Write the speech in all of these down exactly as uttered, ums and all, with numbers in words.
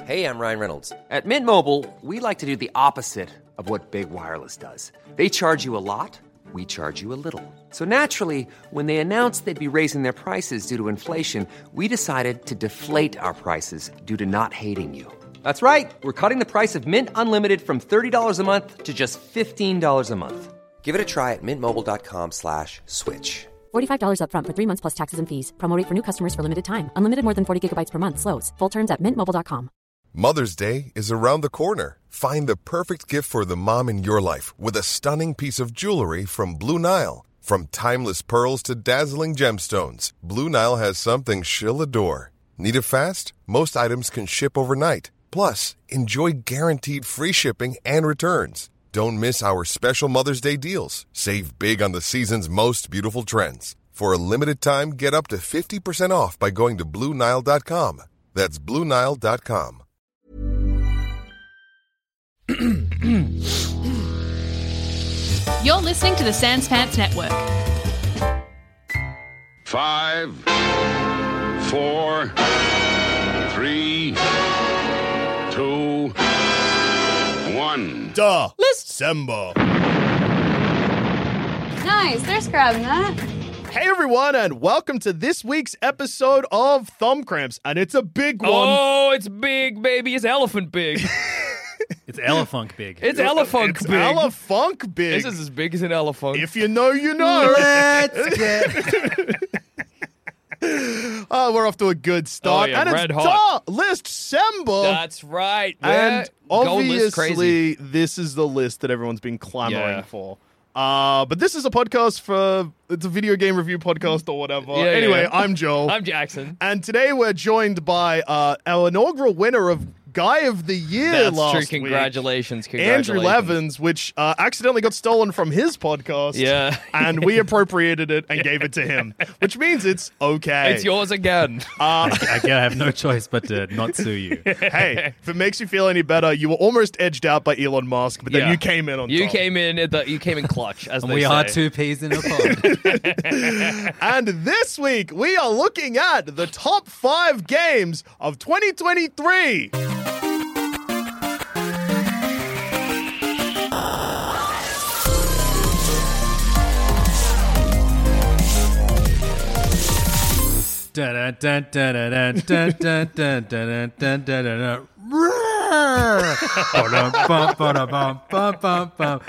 Hey, I'm Ryan Reynolds. At Mint Mobile, we like to do the opposite of what Big Wireless does. They charge you a lot, we charge you a little. So naturally, when they announced they'd be raising their prices due to inflation, we decided to deflate our prices due to not hating you. That's right. We're cutting the price of Mint Unlimited from thirty dollars a month to just fifteen dollars a month. Give it a try at mintmobile.com slash switch. forty-five dollars up front for three months plus taxes and fees. Promo rate for new customers for limited time. Unlimited more than forty gigabytes per month slows. Full terms at mint mobile dot com. Mother's Day is around the corner. Find the perfect gift for the mom in your life with a stunning piece of jewelry from Blue Nile. From timeless pearls to dazzling gemstones, Blue Nile has something she'll adore. Need it fast? Most items can ship overnight. Plus, enjoy guaranteed free shipping and returns. Don't miss our special Mother's Day deals. Save big on the season's most beautiful trends. For a limited time, get up to fifty percent off by going to Blue Nile dot com. That's Blue Nile dot com. You're listening to the Sans Pants Network. Five, four, three, two, one. Duh. December. Nice, there's grabbing that. Hey everyone, and welcome to this week's episode of Thumb Cramps, and it's a big one. Oh, it's big, baby. It's elephant big. It's elephant big. It's elephant it's big. Elephant big. This is as big as an elephant. If you know, you know. Let's get... Oh, we're off to a good start. Oh, yeah, and red it's hot. List Sember. That's right. And We're gold list obviously, crazy. this is the list that everyone's been clamoring Yeah. for. Uh, but this is a podcast for, it's a video game review podcast or whatever. Yeah, anyway, yeah. I'm Joel. I'm Jackson. And today we're joined by uh, our inaugural winner of Guy of the Year That's last true. week. Congratulations. Andrew Congratulations. Levins, which uh, accidentally got stolen from his podcast. Yeah. And we appropriated it and gave it to him, which means it's okay. It's yours again. Uh, I, I have no choice but to not sue you. hey, if it makes you feel any better, you were almost edged out by Elon Musk, but then Yeah. you came in on You top. came in at the, you came in clutch, as And they we say. are two peas in a pod. And this week, we are looking at the top five games of twenty twenty-three. Dun, dun, dun, dun, dun, dun, dun, dun, dun, dun, dun, dun. Ba-dum, ba-dum, ba-dum,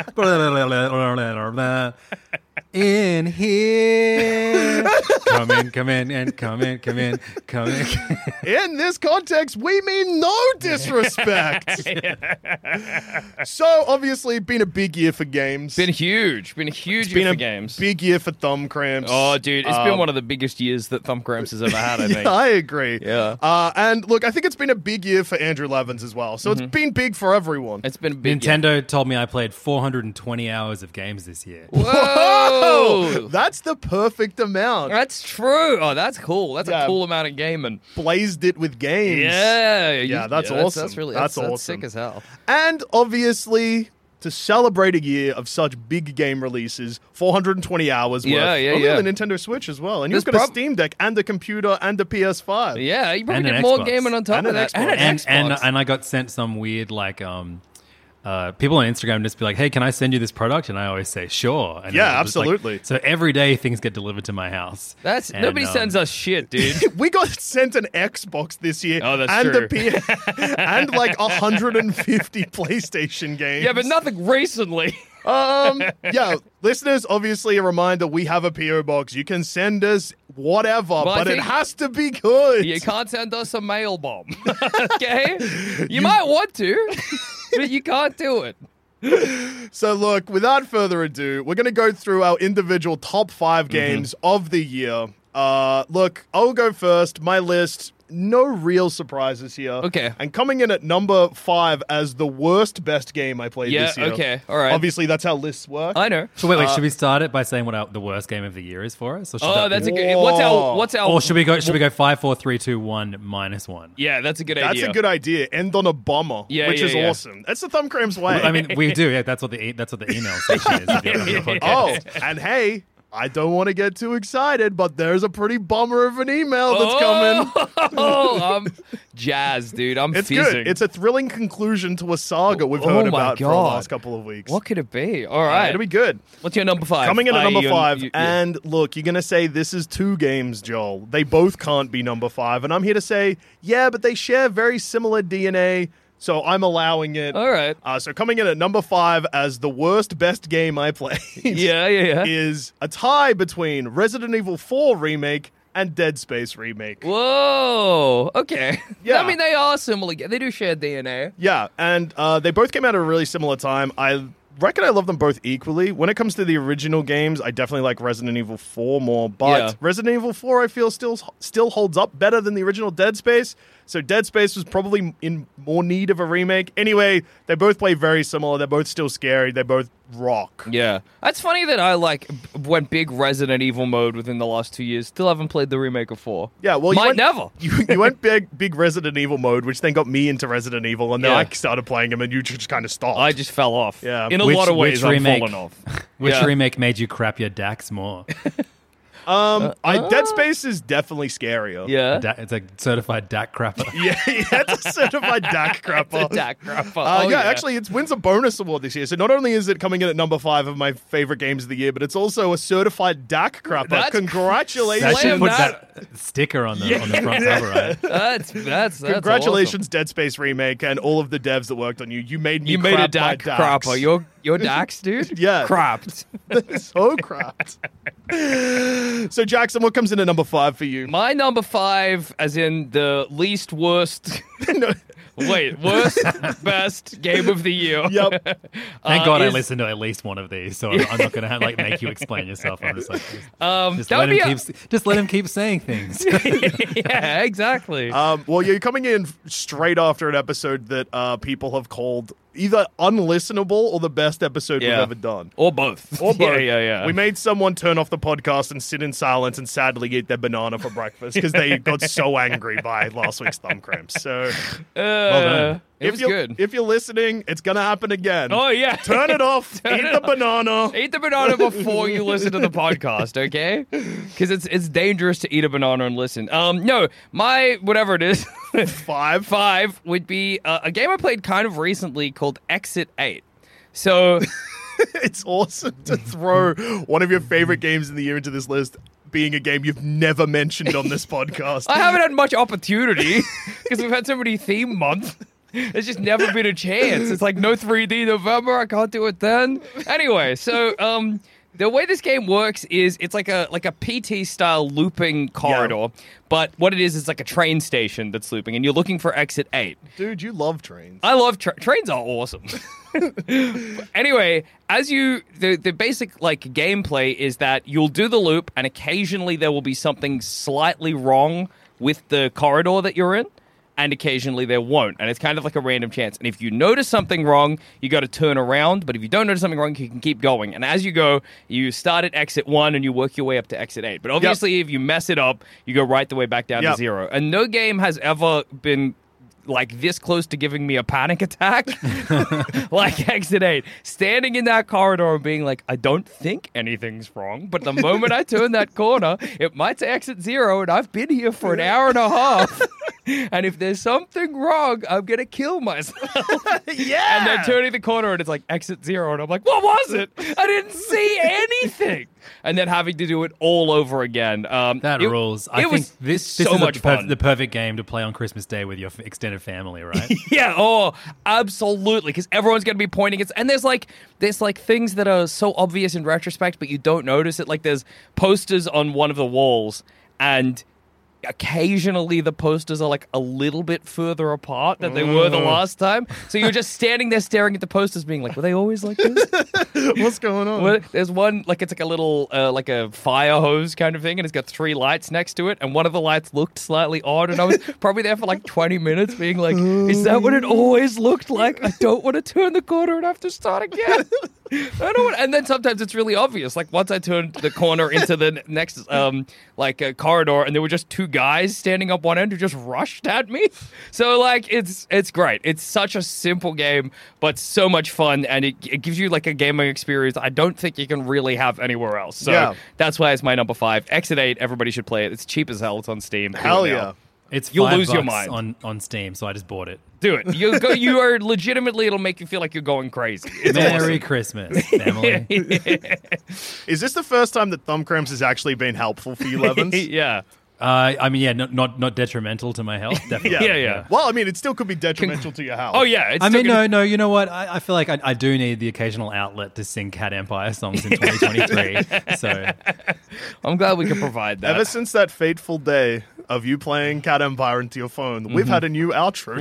ba-dum. In here. Come in, come in, and come in, come in, come in. In this context, we mean no disrespect. So, obviously, been a big year for games. Been huge. Been a huge It's year been for a games. big year for Thumb Cramps. Oh, dude, it's Um, been one of the biggest years that Thumb Cramps has ever had, I think. Yeah, I agree. Yeah. Uh, and look, I think it's been a big year for Andrew Levins as well. So it's been big for everyone. It's been a big year. Nintendo told me I played four hundred twenty hours of games this year. Whoa! That's the perfect amount. That's true. Oh, that's cool. That's Yeah. a cool amount of gaming. Blazed it with games. Yeah. Yeah, that's That's, awesome. that's really That's that's, that's awesome. sick as hell. And obviously, to celebrate a year of such big game releases, four hundred twenty hours Yeah, worth. yeah, only yeah. on the Nintendo Switch as well. And you've There's got a prob- Steam Deck and a computer and a P S five. Yeah, you probably And did an more Xbox. gaming on top And of an that. Xbox. And an and Xbox. and and I got sent some weird like um uh people on Instagram just be like, hey, can I send you this product? And I always say sure. And Yeah, it was like- absolutely. so every day things get delivered to my house. That's And, nobody um, sends us shit, dude. We got sent an Xbox this year. Oh, that's and true. A P- and like one hundred fifty PlayStation games. Yeah, but nothing recently. Um, yeah, listeners, obviously a reminder, we have a P O box. You can send us whatever, I but it think- has to be good. You can't send us a mail bomb. Okay? You, might want to, but you can't do it. So look, without further ado, we're going to go through our individual top five games of the year. Uh, look, I'll go first. My list, no real surprises here. Okay. And coming in at number five as the worst best game I played Yeah, this year. okay, all right. Obviously, that's how lists work. I know. So wait, wait, Uh, should we start it by saying what our, the worst game of the year is for us? Or should Oh, that that's a be, good. What's our? What's our? or should we go? Should we go five, four, three, two, one, minus one? Yeah, that's a good That's idea. a good idea. End on a bomber, Yeah, which yeah, is yeah. awesome. That's the Thumbcramps way. I mean, we do. Yeah, that's what the e- that's what the email section is. If you're on the podcast. oh, and hey, I don't want to get too excited, but there's a pretty bummer of an email that's coming. Oh, I'm jazzed, dude. I'm It's fizzing. good. It's a thrilling conclusion to a saga we've Oh heard my about for the God. last couple of weeks. What could it be? All Uh, right. it'll be good. What's your number five? Coming in at Uh, number you- five, you- you- and look, you're going to say this is two games, Joel. They both can't be number five, and I'm here to say, yeah, but they share very similar D N A, so I'm allowing it. All right. Uh, so coming in at number five as the worst best game I played Yeah, yeah, yeah. is a tie between Resident Evil four Remake and Dead Space Remake. Whoa. Okay. Yeah. I mean, they are similar. They do share D N A. Yeah, and uh, they both came out at a really similar time. I reckon I love them both equally. When it comes to the original games, I definitely like Resident Evil four more, but Yeah. Resident Evil four I feel still still holds up better than the original Dead Space. So Dead Space was probably in more need of a remake. Anyway, they both play very similar. They're both still scary. They both rock. Yeah. That's funny that I, like, b- went big Resident Evil mode within the last two years. Still haven't played the remake of four. Yeah, well, you Might went, never. You, you went big, big Resident Evil mode, which then got me into Resident Evil, and then Yeah. I started playing them, and you just kind of stopped. I just fell off. Yeah. In a Which- lot of ways, which I'm remake? falling off. Which Yeah. remake made you crap your Dax more? um, I, Dead Space is definitely scarier. Yeah. Da- it's a certified D A C crapper. Yeah, yeah, it's a certified D A C crapper. It's a D A C crapper. Uh, Oh, yeah, yeah. actually, it wins a bonus award this year. So not only is it coming in at number five of my favorite games of the year, but it's also a certified D A C crapper. That's- Congratulations. That should Slam put that. that sticker on the on the front cover, right? That's, that's, that's Congratulations, Dead Space Remake, and all of the devs that worked on you. You made me You made a crap D A my C Dax. crapper. You're, you're Dax, dude? Yeah. Crapped. so crapped. So, Jackson, what comes in at number five for you? My number five, as in the least worst. Wait, worst, best game of the year. Yep. Thank Uh, God I is- listened to at least one of these, so I'm, I'm not going to like make you explain yourself. I'm just like, just, Um, just that let would him be a- keep, just let him keep saying things. Yeah, exactly. Um, well, you're coming in straight after an episode that uh, people have called either unlistenable or the best episode Yeah. we've ever done. or both. Or both. Yeah, yeah, yeah. We made someone turn off the podcast and sit in silence and sadly eat their banana for breakfast because they got so angry by last week's thumb cramps. So Uh, done. It if was you're, good. if you're listening, it's going to happen again. Oh, yeah. Turn it off. Turn eat it the off. banana. Eat the banana before you listen to the podcast, okay? Because it's it's dangerous to eat a banana and listen. Um, no, my whatever it is, Five. five would be uh, a game I played kind of recently called Exit Eight. So It's awesome to throw one of your favorite games in the year into this list being a game you've never mentioned on this podcast. I haven't had much opportunity because we've had so many theme months. There's just never been a chance. It's like no three D November. I can't do it then. Anyway, so um, the way this game works is it's like a like a P T style looping corridor, but what it is is like a train station that's looping, and you're looking for exit eight. Dude, you love trains. I love tra- trains. Are awesome. Anyway, as you the the basic like gameplay is that you'll do the loop, and occasionally there will be something slightly wrong with the corridor that you're in, and occasionally there won't, and it's kind of like a random chance. And if you notice something wrong, you got to turn around. But if you don't notice something wrong, you can keep going. And as you go, you start at exit one and you work your way up to exit eight. But obviously, if you mess it up, you go right the way back down Yep. to zero. And no game has ever been like this close to giving me a panic attack like exit eight, standing in that corridor and being like, I don't think anything's wrong, but the moment I turn that corner it might say exit zero and I've been here for an hour and a half and if there's something wrong I'm gonna kill myself. Yeah. And then turning the corner and it's like exit zero and I'm like, what was it? I didn't see anything. And then having to do it all over again. Um, That it- rules. It I was think this, this so is much the, perf- fun. the perfect game to play on Christmas Day with your f- extended family, right? Yeah, oh, absolutely. Because everyone's going to be pointing at, and there's like there's like things that are so obvious in retrospect, but you don't notice it. Like there's posters on one of the walls, and occasionally the posters are like a little bit further apart than they were the last time. So you're just standing there staring at the posters, being like, were they always like this? What's going on? Well, there's one, like, it's like a little, uh, like a fire hose kind of thing, and it's got three lights next to it, and one of the lights looked slightly odd, and I was probably there for like twenty minutes being like, is that what it always looked like? I don't want to turn the corner and have to start again. I don't know what, and then sometimes it's really obvious. Like once I turned the corner into the next um like a corridor, and there were just two guys standing up one end who just rushed at me. So like it's it's great. It's such a simple game, but so much fun, and it, it gives you like a gaming experience I don't think you can really have anywhere else. So Yeah. that's why it's my number five. Exit eight. Everybody should play it. It's cheap as hell. It's on Steam. Do Hell it now. yeah. It's You'll five lose your bucks mind. on, on Steam, so I just bought it. Do it. You go. You are legitimately. It'll make you feel like you're going crazy. It's Merry awesome. Christmas, family. Is this the first time that thumb cramps has actually been helpful for you, Levins? yeah. Uh, I mean, yeah, not, not not detrimental to my health, definitely. Yeah, yeah. Well, I mean, it still could be detrimental to your health. Oh yeah. It's I still mean, gonna- no, no. You know what? I, I feel like I, I do need the occasional outlet to sing Cat Empire songs in twenty twenty-three. So I'm glad we can provide that. Ever since that fateful day of you playing Cat Empire into your phone, we've Mm-hmm. had a new outro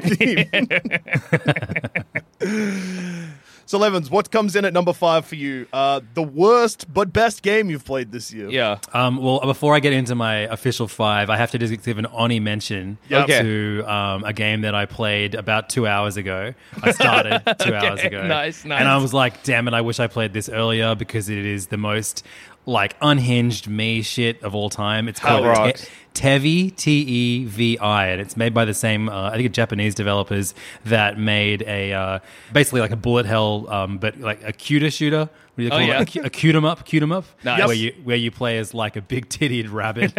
theme. So, Levins, what comes in at number five for you? Uh, the worst but best game you've played this year. Yeah. Um, well, before I get into my official five, I have to just give an Oni mention Yep. Okay. to um, a game that I played about two hours ago. I started two hours ago. Nice, nice. And I was like, damn it, I wish I played this earlier because it is the most like unhinged me shit of all time. It's How called rocks. Te- Tevi, T E V I, and it's made by the same, uh, I think, Japanese developers that made a uh, basically like a bullet hell, um, but like a cuter shooter. What do you Oh, call yeah. it? A, cu- a cute 'em up, cute 'em up, Nice. where you where you play as like a big tittied rabbit.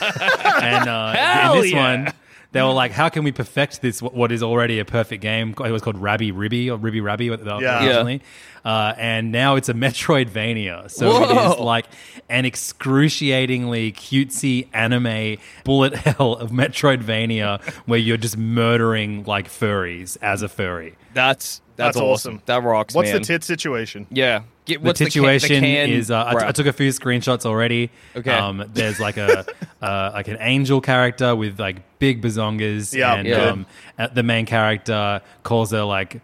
and uh, Hell in this yeah. one, they were like, "How can we perfect this? What is already a perfect game?" It was called Rabby Ribby or Ribby Rabby Yeah. originally, uh, and now it's a Metroidvania. So Whoa. it is like an excruciatingly cutesy anime bullet hell of Metroidvania where you're just murdering like furries as a furry. That's that's, That's awesome. awesome. That rocks, What's man. the tit situation? Yeah. Get, The what's situation the can, the can is uh, I, t- wrap? I took a few screenshots already. Okay. Um, there's like a uh, like an angel character with like big bazongas, Yeah, and good. um, uh, the main character calls her like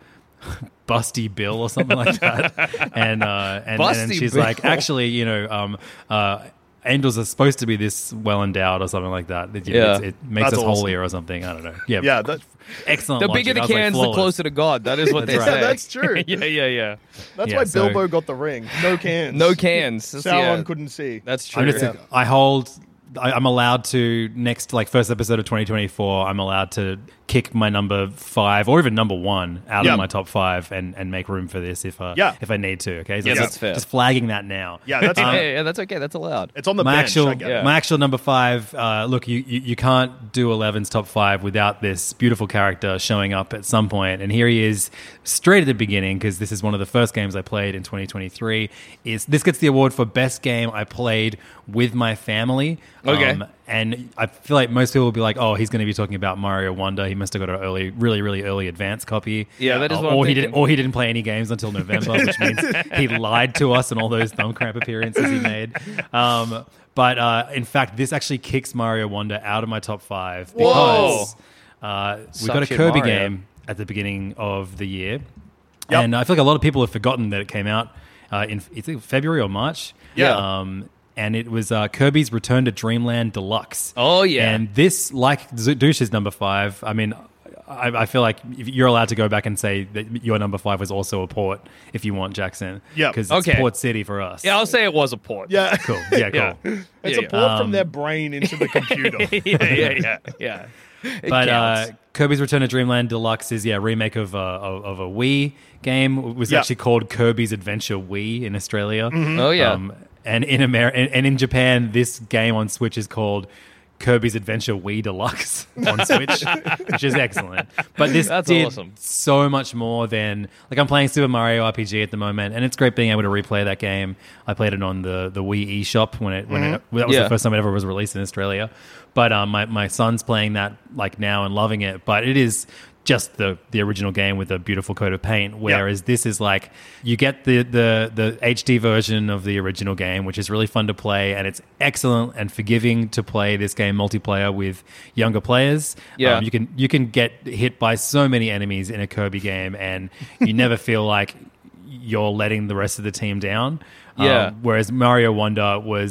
Busty Bill or something like that, and uh, and, and then Busty she's Bill. like, actually, you know, um, uh, angels are supposed to be this well endowed or something like that. It, Yeah. it, it makes That's us awesome. holier or something. I don't know. Yeah, Yeah, that, excellent. the logic. bigger the I was like, cans, the flawless. closer to God. That is what they That's say. right. Yeah, that's true. yeah, yeah, yeah. that's Yeah, why so- Bilbo got the ring. No cans. No cans. That's- Sauron yeah, couldn't see. That's true. I'm just, Yeah. I hold. I, I'm allowed to next, like first episode of twenty twenty-four. I'm allowed to kick my number five or even number one out Yeah. of my top five and, and make room for this if uh, Yeah. if I need to. Okay, so Yeah, just, that's fair. Just flagging that now. Yeah, that's yeah, um, yeah, yeah, that's okay. That's allowed. it's on the my bench. actual I get it. Yeah. my actual number five. Uh, look, you, you you can't do eleven's top five without this beautiful character showing up at some point, and here he is straight at the beginning because this is one of the first games I played in twenty twenty-three. Is this gets the award for best game I played with my family? Okay. Um, and I feel like most people will be like, "Oh, he's going to be talking about Mario Wonder. He must have got an early, really, really early advance copy." Yeah, that is Uh, what I'm or he didn't, thinking. or he didn't play any games until November, which means he lied to us and all those thumb cramp appearances he made. Um, but uh, in fact, this actually kicks Mario Wonder out of my top five because uh, we Suck got a shit Kirby Mario. game at the beginning of the year, Yep. and I feel like a lot of people have forgotten that it came out uh, in it's either February or March. Yeah. Um, and it was uh, Kirby's Return to Dreamland Deluxe. Oh, yeah. And this, like Z- Douche's number five, I mean, I, I feel like if you're allowed to go back and say that your number five was also a port if you want, Jackson. Yeah. Because it's Okay. Port City for us. Yeah, I'll say it was a port. Yeah. Cool. Yeah, cool. Yeah. It's Yeah, a port yeah. from Um, their brain into the computer. yeah, yeah, yeah, yeah. It But uh, counts. Kirby's Return to Dreamland Deluxe is yeah a remake of, uh, of of a Wii game. It was Yeah. actually called Kirby's Adventure Wii in Australia. Oh, yeah. Um, and in America and, and in Japan, this game on Switch is called Kirby's Adventure Wii Deluxe on Switch, which is excellent. But this That's did awesome. so much more than like I'm playing Super Mario R P G at the moment, and it's great being able to replay that game. I played it on the the Wii eShop when it when it, that was Yeah. the first time it ever was released in Australia. But um, my my son's playing that like now and loving it. But it is just the the original game with a beautiful coat of paint, whereas this is like you get the, the the H D version of the original game, which is really fun to play, and it's excellent and forgiving to play this game multiplayer with younger players. Yeah. Um, you can you can get hit by so many enemies in a Kirby game, and you never feel like you're letting the rest of the team down. Yeah. Um, whereas Mario Wonder was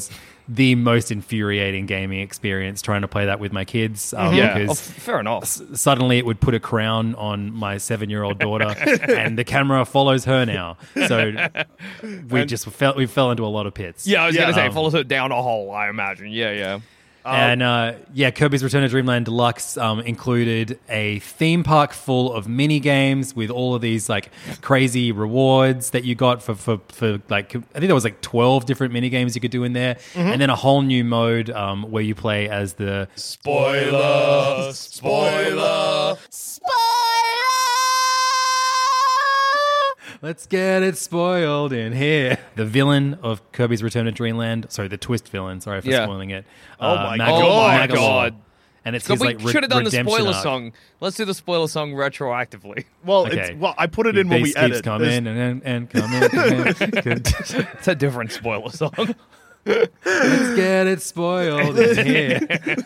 the most infuriating gaming experience trying to play that with my kids. Um, Yeah, because oh, f- fair enough. s- suddenly it would put a crown on my seven-year-old daughter, and the camera follows her now. So we just fell we fell into a lot of pits. Yeah, I was Yeah. gonna say Um, follows it down a hole. I imagine. Yeah, yeah. And uh, yeah, Kirby's Return to Dreamland Deluxe um, included a theme park full of mini games with all of these like crazy rewards that you got for, for, for like I think there was like twelve different mini games you could do in there, and then a whole new mode um, where you play as the Spoiler! Spoiler! Let's get it spoiled in here. The villain of Kirby's Return to Dreamland, sorry, the twist villain. Sorry for Yeah. spoiling it. Oh my Mag- God. Oh my Magalore. God. And it's So his we like re- should have done the redemption spoiler arc. song. Let's do the spoiler song retroactively. Well, Okay. it's, well, I put it Your in when bass we keeps edit. coming There's- and and, and coming. And It's a different spoiler song. let's get it spoiled in here.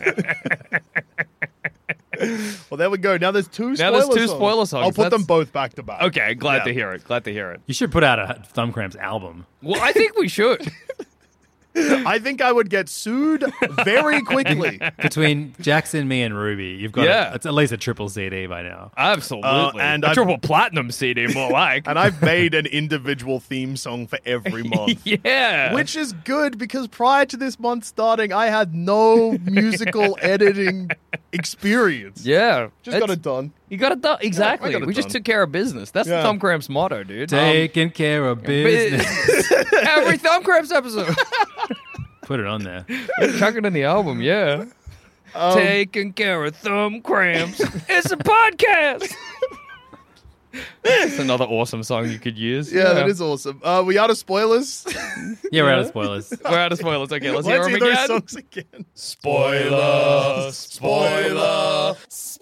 Well, there we go. Now there's two Now spoiler there's two songs. spoiler songs. I'll put them That's- both back to back. Okay, glad Yeah. to hear it. Glad to hear it. You should put out a Thumb Cramps album. Well, I think we should. I think I would get sued very quickly. Between Jackson, me, and Ruby, you've got Yeah. a, it's at least a triple C D by now. Absolutely. Uh, and a I've- triple platinum C D, more like. And I've made an individual theme song for every month. yeah. Which is good because prior to this month starting, I had no musical editing experience. Yeah. Just got It's- it done. You got it done. Exactly. got it we just done. took care of business. That's Yeah. the Thumb Cramps motto, dude. Taking care of business. Every Thumb Cramps episode. Put it on there. Chuck it in the album, yeah. Taking care of thumb cramps. It's a podcast. It's another awesome song you could use. Yeah, that is awesome. Uh, we out of spoilers? Yeah, we're out of spoilers. We're out of spoilers. Okay, let's, hear Let's them hear those again. songs again. Spoiler! Spoiler!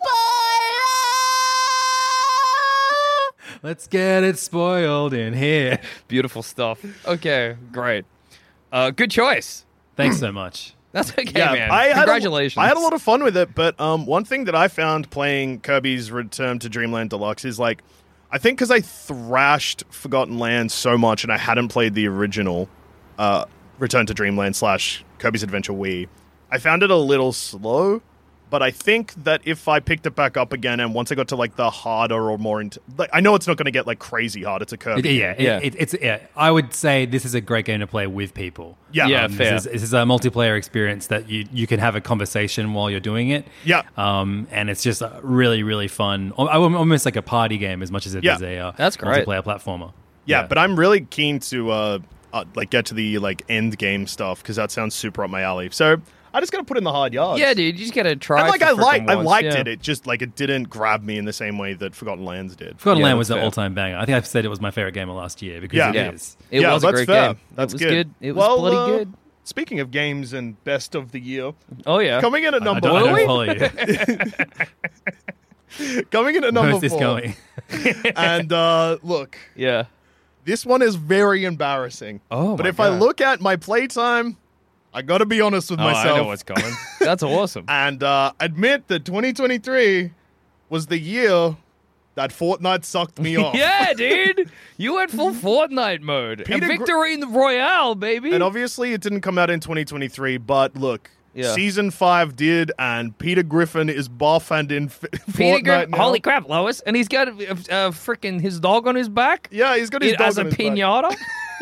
Let's get it spoiled in here. Beautiful stuff. Okay, great. Uh, good choice. Thanks so much. That's okay, Yeah, man. I had a- Congratulations. I had a lot of fun with it, but um, one thing that I found playing Kirby's Return to Dreamland Deluxe is like, I think because I thrashed Forgotten Land so much and I hadn't played the original uh, Return to Dreamland slash Kirby's Adventure Wii, I found it a little slow. But I think that if I picked it back up again and once I got to like the harder or more, int- like I know it's not going to get like crazy hard. It's a Kirby. It- yeah, it- Yeah. It, it's. Yeah, I would say this is a great game to play with people. Yeah. Yeah, Um, fair. This is, this is a multiplayer experience that you you can have a conversation while you're doing it. Yeah. Um, and it's just uh, really really fun. Al- Almost like a party game as much as it Yeah. is a uh, That's great. multiplayer platformer. Yeah, but I'm really keen to uh, uh, like get to the like end game stuff because that sounds super up my alley. So I just got to put in the hard yards. Yeah, dude, you just gotta try. And like for I like, frickin' I once, liked yeah. it. It just like it didn't grab me in the same way that Forgotten Lands did. Forgotten Yeah, Land was that's an fair. all time banger. I think I've said it was my favorite game of last year because Yeah. it Yeah. is. It yeah, was a that's great fair. game. That's it was good. good. It was well, bloody uh, good. Speaking of games and best of the year, Oh yeah. coming in at I number don't, I four. don't follow you. Coming in at number Where's this four. going? And uh, look, Yeah. this one is very embarrassing. Oh, but my if I God. look at my playtime, I got to be honest with Oh, myself. I know what's coming. That's awesome. and uh, admit that twenty twenty-three was the year that Fortnite sucked me off. Yeah, dude. You went full Fortnite mode. Peter and Gr- victory in the Royale, baby. And obviously, it didn't come out in twenty twenty-three, but look, Yeah. season five did, and Peter Griffin is buff and in f- Peter Fortnite Griffin, now. holy crap, Lois. And he's got uh, uh, freaking his dog on his back. Yeah, he's got his It- dog as a on his back. pinata.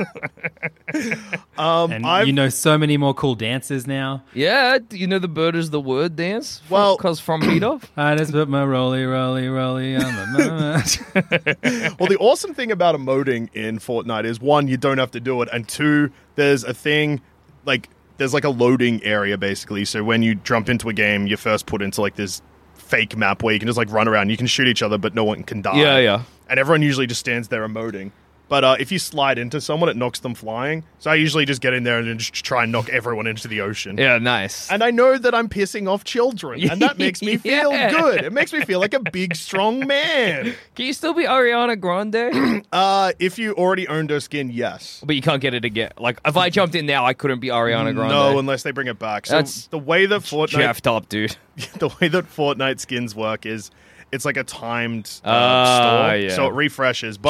Um, And I've, you know so many more cool dances now. Yeah, do you know the bird is the word dance? Well- because from Peter. I just put my rolly, rolly, rolly on my mama. well, the awesome thing about emoting in Fortnite is one, you don't have to do it, and two, there's a thing like there's like a loading area basically. So when you jump into a game, you're first put into like this fake map where you can just like run around. You can shoot each other, but no one can die. Yeah, yeah. And everyone usually just stands there emoting. But uh, if you slide into someone, it knocks them flying. So I usually just get in there and then just try and knock everyone into the ocean. Yeah, nice. And I know that I'm pissing off children, and that makes me feel Yeah. good. It makes me feel like a big, strong man. Can you still be Ariana Grande? Uh, if you already owned her skin, yes. But you can't get it again. Like, if I jumped in now, I couldn't be Ariana Grande. No, unless they bring it back. So That's the way that Fortnite, Jeffed up, dude. the way that Fortnite skins work is, it's like a timed uh, Ah, store, yeah. so it refreshes. But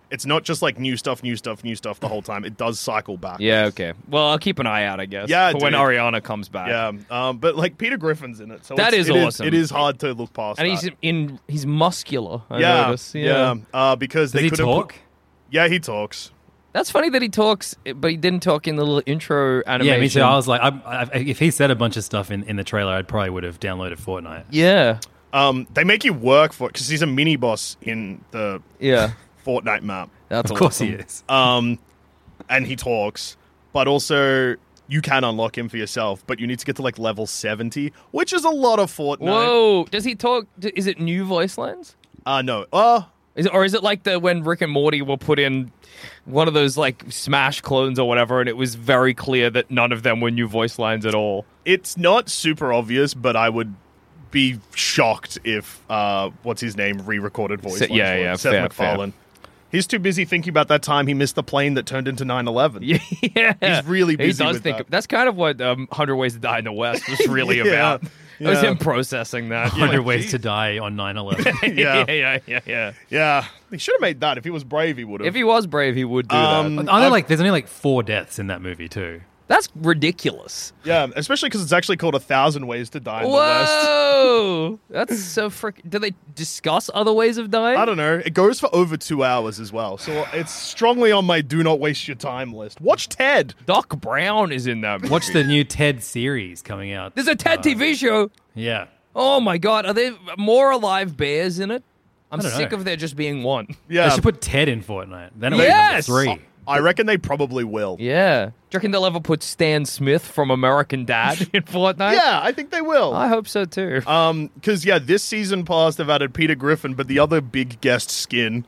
It's not just like new stuff, new stuff, new stuff the whole time. It does cycle back. Yeah, okay. Well, I'll keep an eye out, I guess. Yeah, for when dude. Ariana comes back. Yeah, um, but like Peter Griffin's in it, so That it's, is it awesome. It is hard to look past. And that. he's in. He's muscular. I yeah, notice. yeah, Uh, because Does they he couldn't talk? Put, yeah, he talks. That's funny that he talks, but he didn't talk in the little intro animation. Yeah, me too. I was like, I, I, if he said a bunch of stuff in, in the trailer, I probably would have downloaded Fortnite. Yeah. Um, they make you work for it because he's a mini boss in the Yeah. Fortnite map. That's Of course awesome. he is. Um, and he talks, but also you can unlock him for yourself, but you need to get to like level seventy, which is a lot of Fortnite. Whoa! Does he talk? d- Is it new voice lines? Uh, no. Uh, Is it, or is it like the when Rick and Morty will put in one of those like Smash clones or whatever, and it was very clear that none of them were new voice lines at all? it's not super obvious, but I would be shocked if, uh, what's his name, re-recorded voice Se- lines yeah, for it. yeah, Seth fair, MacFarlane. He's too busy thinking about that time he missed the plane that turned into nine eleven. Yeah, He's really busy He does with think that. that's kind of what um, one hundred Ways to Die in the West was really Yeah, about. It was yeah. him processing that. one hundred Ways to Die on nine eleven. Yeah. yeah, yeah, yeah, yeah. Yeah, he should have made that. If he was brave, he would have. If he was brave, he would do Um, that. Aren't there like, there's only like four deaths in that movie too. That's ridiculous. Yeah, especially because it's actually called A Thousand Ways to Die in the West. Whoa! That's so freaking. Do they discuss other ways of dying? I don't know. It goes for over two hours as well, so it's strongly on my do not waste your time list. Watch Ted. Doc Brown is in that movie. Watch the new Ted series coming out. There's a Ted T V show. Yeah. Oh my god, are there more alive bears in it? I'm I don't sick know. of there just being one. Yeah, They should put Ted in Fortnite. Then it would Yes! be number three. I reckon they probably will. Yeah. Do you reckon they'll ever put Stan Smith from American Dad in Fortnite? Yeah, I think they will. I hope so too. Um, because yeah, this season pass they've added Peter Griffin, but the other big guest skin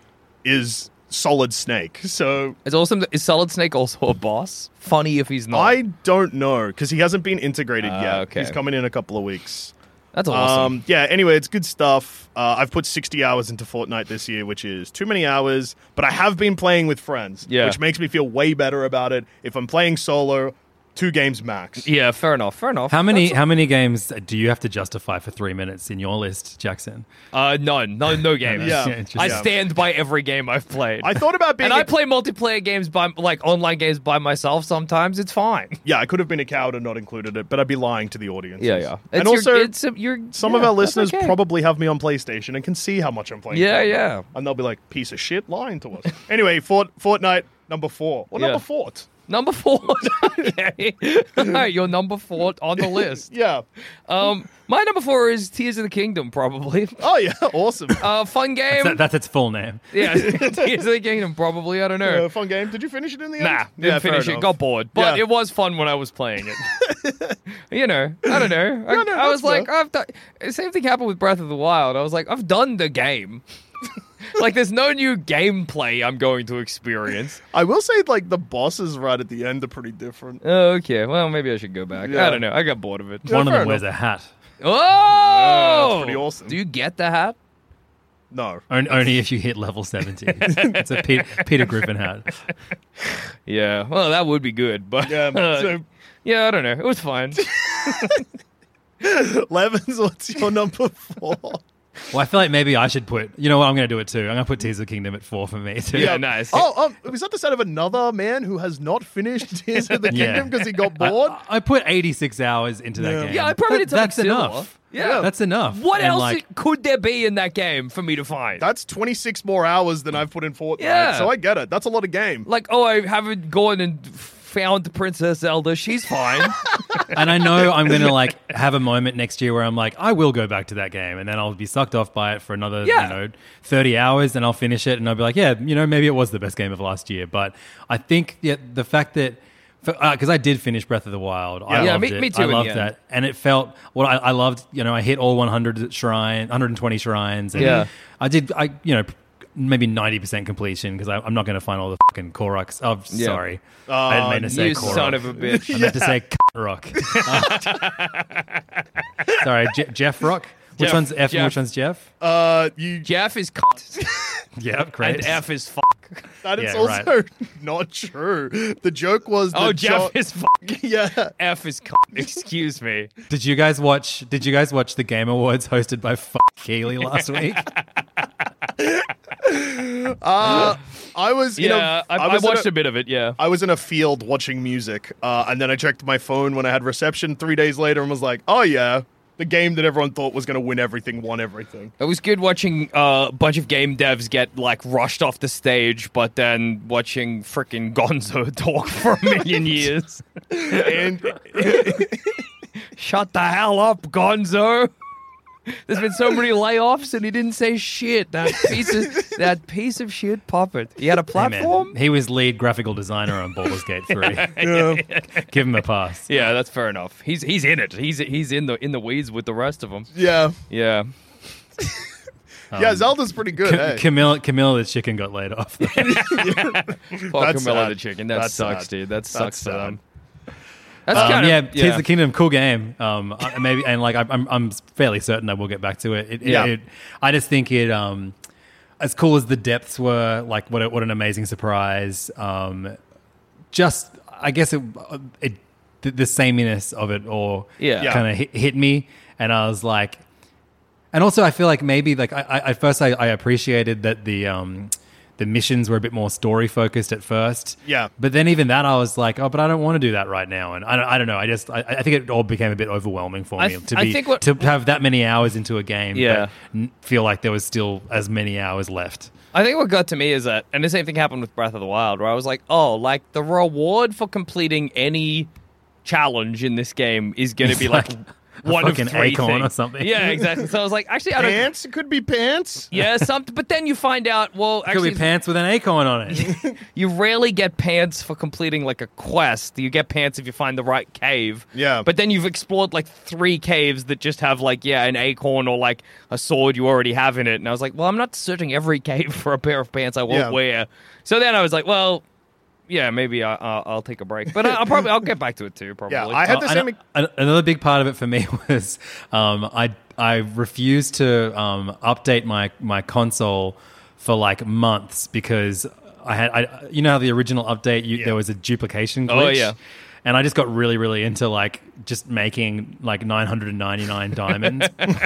is Solid Snake. So It's awesome. That, is Solid Snake also a boss? Funny if he's not. I don't know because he hasn't been integrated Ah, yet. okay. He's coming in a couple of weeks. That's awesome. Um, yeah, anyway, it's good stuff. Uh, I've put sixty hours into Fortnite this year, which is too many hours, but I have been playing with friends, Yeah. which makes me feel way better about it. If I'm playing solo, two games max. yeah, fair enough. Fair enough. How many That's- how many games do you have to justify for three minutes in your list, Jackson? Uh, none. No, no games. Yeah. Yeah, just- I yeah. stand by every game I've played. I thought about being and I a- play multiplayer games by like online games by myself. Sometimes it's fine. Yeah, I could have been a coward and not included it, but I'd be lying to the audience. And And also, it's a, you're, some yeah, of our that's listeners okay. probably have me on PlayStation and can see how much I'm playing. Yeah, Fortnite. yeah. And they'll be like, piece of shit, lying to us. Anyway, Fort, Fortnite, number four. Or Yeah. number four. Number four. Okay. All right, you're number four on the list. Yeah. Um, my number four is Tears of the Kingdom, probably. Oh, yeah, awesome. Uh, fun game. That, that's its full name. Yeah, Tears of the Kingdom, probably. I don't know. Uh, fun game. Did you finish it in the end? Nah, didn't Yeah, fair finish it. enough. Got bored, but Yeah. it was fun when I was playing it. you know, I don't know. I, No, no, I was that's like, fair. I've done. Same thing happened with Breath of the Wild. I was like, I've done the game. Like, there's no new gameplay I'm going to experience. I will say, like, the bosses right at the end are pretty different. Oh, okay, well, maybe I should go back. Yeah. I don't know. I got bored of it. One of fair them wears enough. a hat. Oh, that's pretty awesome. Do you get the hat? No. Only, only if you hit level seventy. It's a Peter, Peter Griffin hat. Yeah. Well, that would be good, but Yeah, so- yeah, I don't know. It was fine. Levins, what's your number four? Well, I feel like maybe I should put. You know what? I'm going to do it too. I'm going to put Tears of the Kingdom at four for me too. Yeah, nice. Oh, um, was that the sound of another man who has not finished Tears of the Yeah. Kingdom because he got bored? I, I put eighty-six hours into that Yeah. game. Yeah, I probably That- did something That's similar. enough. Yeah. That's enough. What And, else like, could there be in that game for me to find? That's twenty-six more hours than I've put in Fortnite. Yeah. So I get it. That's a lot of game. Like, oh, I haven't gone and found Princess Zelda. She's fine. and I know I'm going to like have a moment next year where I'm like, I will go back to that game, and then I'll be sucked off by it for another, Yeah. you know, thirty hours, and I'll finish it, and I'll be like, yeah, you know, maybe it was the best game of last year. But I think, yeah, the fact that because uh, I did finish Breath of the Wild, I Yeah, loved me- it. me too I in the loved end. that, and it felt what I, I loved. You know, I hit all one hundred shrine, one hundred twenty shrines, and Yeah. I did. I you know. Maybe ninety percent completion because I'm not going to find all the fucking Koroks. Oh, Yeah. sorry. I didn't mean to say you Korok. son of a bitch. I meant to say rock. Sorry, Je- Jeff Rock. Which Jeff- one's F and Jeff. which one's Jeff? Uh, you. Jeff is cunt. Yeah, great. And F is fuck. That is Yeah, also right. not true. The joke was. Oh, that Jeff Jo- is fuck. Yeah. F is cunt. Excuse me. Did you guys watch? Did you guys watch the Game Awards hosted by F- Keeley last week? Uh, I was in Yeah, a, I, I, was in watched a, bit of it. Yeah. I was in a field watching music, uh, and then I checked my phone when I had reception three days later and was like, oh yeah, the game that everyone thought was going to win everything won everything. It was good watching uh, a bunch of game devs get like rushed off the stage, but then watching freaking Gonzo talk for a million years. And shut the hell up, Gonzo. There's been so many layoffs, and he didn't say shit. That piece of that piece of shit puppet. He had a Hey, platform. man, he was lead graphical designer on Baldur's Gate three. yeah. Give him a pass. Yeah, that's fair enough. He's he's in it. He's he's in the in the weeds with the rest of them. yeah, Yeah. yeah, Zelda's pretty good. Ca- hey. Camilla, Camilla the chicken got laid off. Fuck That's Camilla sad. the chicken. That That's sucks, sad. dude. That That's sucks for sad. them. That's Um, kind of yeah, Tears of the Kingdom, cool game. Um, I- maybe and like I- I'm, I'm fairly certain I will get back to it. It, it, Yeah. it I just think it, um, as cool as the depths were, like what, a, what an amazing surprise. Um, just, I guess it, it the, the sameness of it, or Yeah. Yeah. kind of hit, hit me, and I was like, and also I feel like maybe like I, I at first I, I appreciated that the um. The missions were a bit more story focused at first. Yeah. But then even that, I was like, oh, but I don't want to do that right now. And I don't, I don't know. I just, I, I think it all became a bit overwhelming for me I th- to I be, think what- to have that many hours into a game. Yeah. But n- feel like there was still as many hours left. I think what got to me is that, and the same thing happened with Breath of the Wild, where I was like, oh, like the reward for completing any challenge in this game is going to It's be like, like one of fucking three acorn things. or something. Yeah, exactly. So I was like, actually, I don't. Pants? It could be pants. Yeah, something. But then you find out, well, Could actually, be pants with an acorn on it. you rarely get pants for completing like a quest. You get pants if you find the right cave. Yeah. But then you've explored like three caves that just have like, yeah, an acorn or like a sword you already have in it. And I was like, well, I'm not searching every cave for a pair of pants I won't Yeah. wear. So then I was like, well, yeah, maybe I, I'll, I'll take a break. But I- I'll probably I'll get back to it too. Probably. Yeah, I had the Uh, same. and- and another big part of it for me was um, I I refused to um, update my my console for like months because I had I you know how the original update you, Yeah. there was a duplication glitch. Oh, yeah. And I just got really, really into like just making like nine hundred ninety-nine diamonds.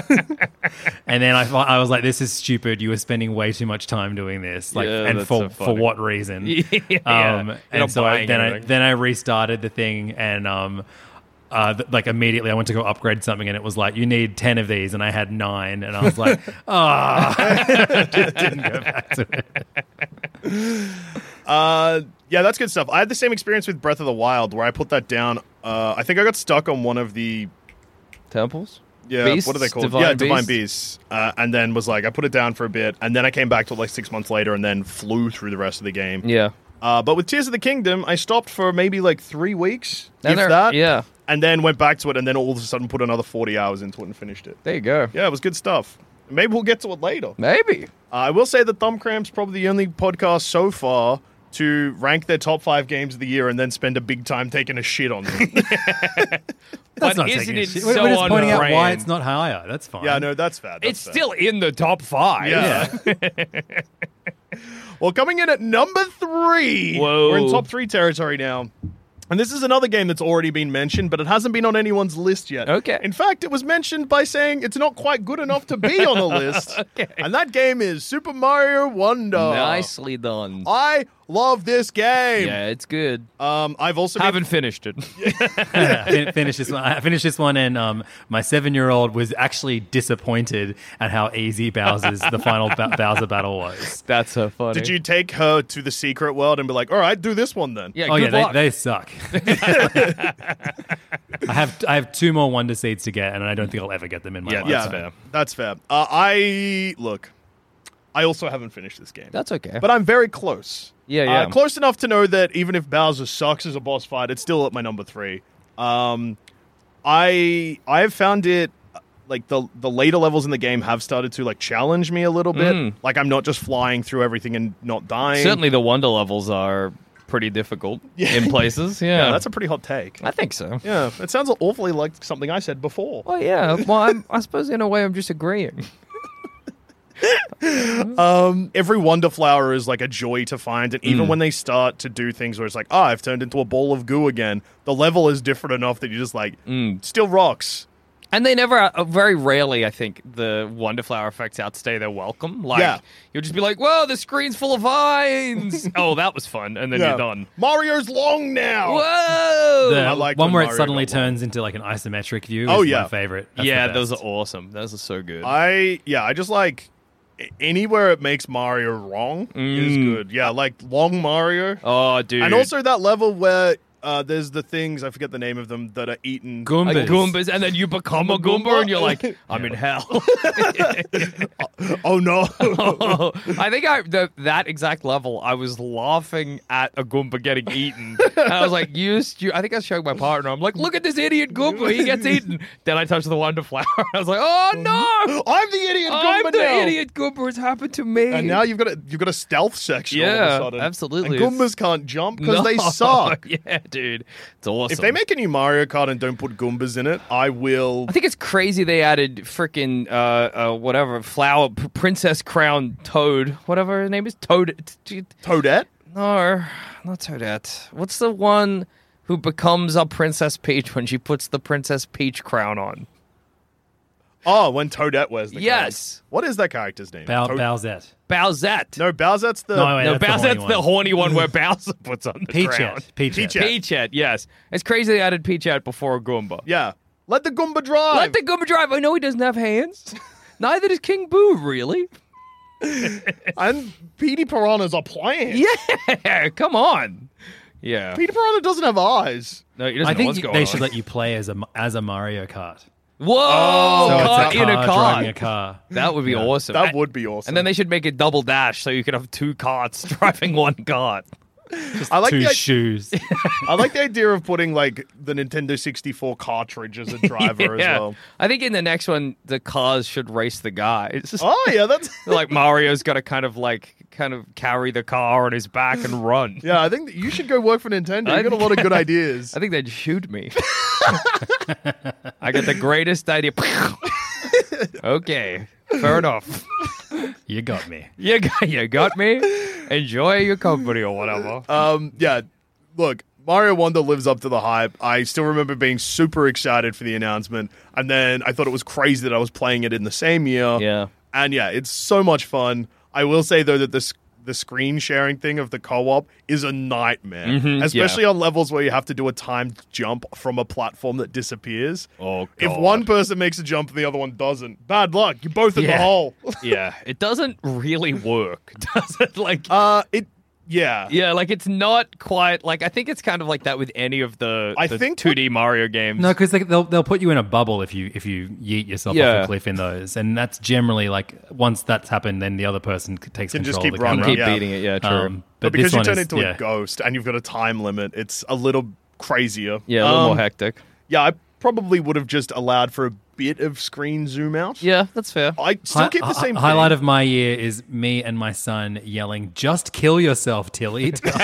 And then I thought, I was like, this is stupid. You were spending way too much time doing this. Like, Yeah, and that's for, so for funny. what reason? Yeah. Um, You're and not so I, buying then I, anything. then I restarted the thing and, um, uh, th- like immediately I went to go upgrade something and it was like, you need ten of these. And I had nine. And I was like, ah, just didn't go back to it. Uh, yeah, that's good stuff. I had the same experience with Breath of the Wild where I put that down. Uh, I think I got stuck on one of the Temples? yeah, Beasts? what are they called? Divine yeah, divine beasts? beasts. Uh, and then was like, I put it down for a bit, and then I came back to it like six months later, and then flew through the rest of the game. Yeah. Uh, but with Tears of the Kingdom, I stopped for maybe like three weeks, And if they're- that. yeah. And then went back to it, and then all of a sudden put another forty hours into it and finished it. There you go. Yeah, it was good stuff. Maybe we'll get to it later. Maybe. Uh, I will say that Thumb Cramp's probably the only podcast so far to rank their top five games of the year and then spend a big time taking a shit on them. That's But not isn't taking a it shit. so We're just pointing out why on-brand? it's not higher. That's fine. yeah, no, that's fair. That's It's fair. still in the top five. Yeah. Well, coming in at number three. Whoa. We're in top three territory now. And this is another game that's already been mentioned, but it hasn't been on anyone's list yet. Okay. In fact, it was mentioned by saying it's not quite good enough to be on the list. Okay. And that game is Super Mario Wonder. Nicely done. I love this game. Yeah, it's good. Um, I've also been- Haven't finished it. Fin- finish this one. I finished this one, and um, my seven-year-old was actually disappointed at how easy Bowser's the final ba- Bowser battle was. That's so funny. Did you take her to the secret world and be like, all right, do this one then? Yeah, Oh good yeah, luck. they, they suck. I have I have two more Wonder Seeds to get, and I don't think I'll ever get them in my Yeah, life. Yeah, That's fair. That's fair. Uh, I look. I also haven't finished this game. That's okay. But I'm very close. Yeah, yeah. Uh, close enough to know that even if Bowser sucks as a boss fight, it's still at my number three. Um, I I have found it like the the later levels in the game have started to like challenge me a little bit. Mm. Like I'm not just flying through everything and not dying. Certainly the Wonder levels are pretty difficult in places. Yeah. Yeah, that's a pretty hot take. I think so. Yeah, it sounds awfully like something I said before. Well, yeah. Well, I'm, I suppose in a way I'm just agreeing. Um, every Wonder Flower is like a joy to find, and even Mm. when they start to do things where it's like, oh, I've turned into a ball of goo again, the level is different enough that you're just like, Mm. still rocks. And they never, uh, very rarely, I think, the Wonder Flower effects outstay their welcome. Like, Yeah. you'll just be like, whoa, the screen's full of vines. Oh, that was fun. And then Yeah. you're done. Mario's long now. Whoa! The I like one when where it Mario suddenly got long. turns into like an isometric view. Oh, is yeah. my favorite. That's yeah, the those are best. awesome. Those are so good. I yeah, I just like a- anywhere it makes Mario wrong is Mm. good. Yeah, like long Mario. oh, dude. And also that level where uh, there's the things, I forget the name of them, that are eaten. Goombas. Like Goombas, and then you become a I'm a Goomba? Goomba, and you're like, I'm in hell. Oh no. I think I the, that exact level, I was laughing at a Goomba getting eaten. And I was like, you stu-. I think I was showing my partner. I'm like, look at this idiot Goomba. He gets eaten. Then I touched the Wonder Flower. I was like, oh no. I'm the idiot Goomba I'm the now. idiot Goomba. It's happened to me. And now you've got a you've got a stealth section all Yeah, of a sudden. absolutely. And Goombas can't jump because No. they suck. Yeah, dude. It's awesome. If they make a new Mario Kart and don't put Goombas in it, I will. I think it's crazy they added freaking uh, uh, whatever flower P- Princess Crown Toad, whatever her name is, Toad. t- t- Toadette? No, not Toadette. What's the one who becomes a Princess Peach when she puts the Princess Peach crown on? Oh, when Toadette wears the Yes. crown. What is that character's name? Bow- Toad- Bowsette. Bowsette. No, Bowsette's the. No, wait, No, that's the horny Bowsette's the one. horny one where Bowser puts on the crown. Peachette. Peachette. Peachette. Peachette, yes. It's crazy they added Peachette before a Goomba. Yeah. Let the Goomba drive. Let the Goomba drive. I know he doesn't have hands. Neither does King Boo, really. And Petey Piranha's a plant. Yeah, come on. Yeah. Petey Piranha doesn't have eyes. No, he doesn't I know think what's you- going they on. should let you play as a as a Mario Kart. Whoa! So car it's a in a car car. driving a car. That would be Yeah. awesome. That And- would be awesome. And then they should make it double dash so you could have two carts driving one cart. I like Two the, shoes. I like the idea of putting like the Nintendo sixty-four cartridge as a driver as Yeah. well. I think in the next one, the cars should race the guys. Oh yeah, that's Like Mario's got to kind of like kind of carry the car on his back and run. yeah. I think that you should go work for Nintendo. I You got a lot of good ideas. I think they'd shoot me. I got the greatest idea. Okay, fair enough. You got me. You got, you got me. Enjoy your company or whatever. Um, yeah. Look, Mario Wonder lives up to the hype. I still remember being super excited for the announcement, and then I thought it was crazy that I was playing it in the same year. Yeah. And yeah, it's so much fun. I will say though that this the screen sharing thing of the co-op is a nightmare, Mhm, especially on levels where you have to do a timed jump from a platform that disappears. Oh, If God. one person makes a jump and the other one doesn't, bad luck. You're both in the Yeah. hole. Yeah, it doesn't really work, does it? Like, Uh, it yeah. yeah, like it's not quite like I think it's kind of like that with any of the, I the think two D Mario games. No, because they, they'll they'll put you in a bubble if you if you yeet yourself Yeah. off a cliff in those, and that's generally like once that's happened, then the other person c- takes Can just control keep of the running, camera. keep yeah. beating it. Yeah, true. Um, But but because this you one turn is, into yeah. a ghost and you've got a time limit, it's a little crazier. yeah, a little Um, more hectic. Yeah, I probably would have just allowed for a bit of screen zoom out. Yeah, that's fair. I still Hi- keep the hi- same highlight thing. of my year is me and my son yelling, "Just kill yourself, Tilly!" to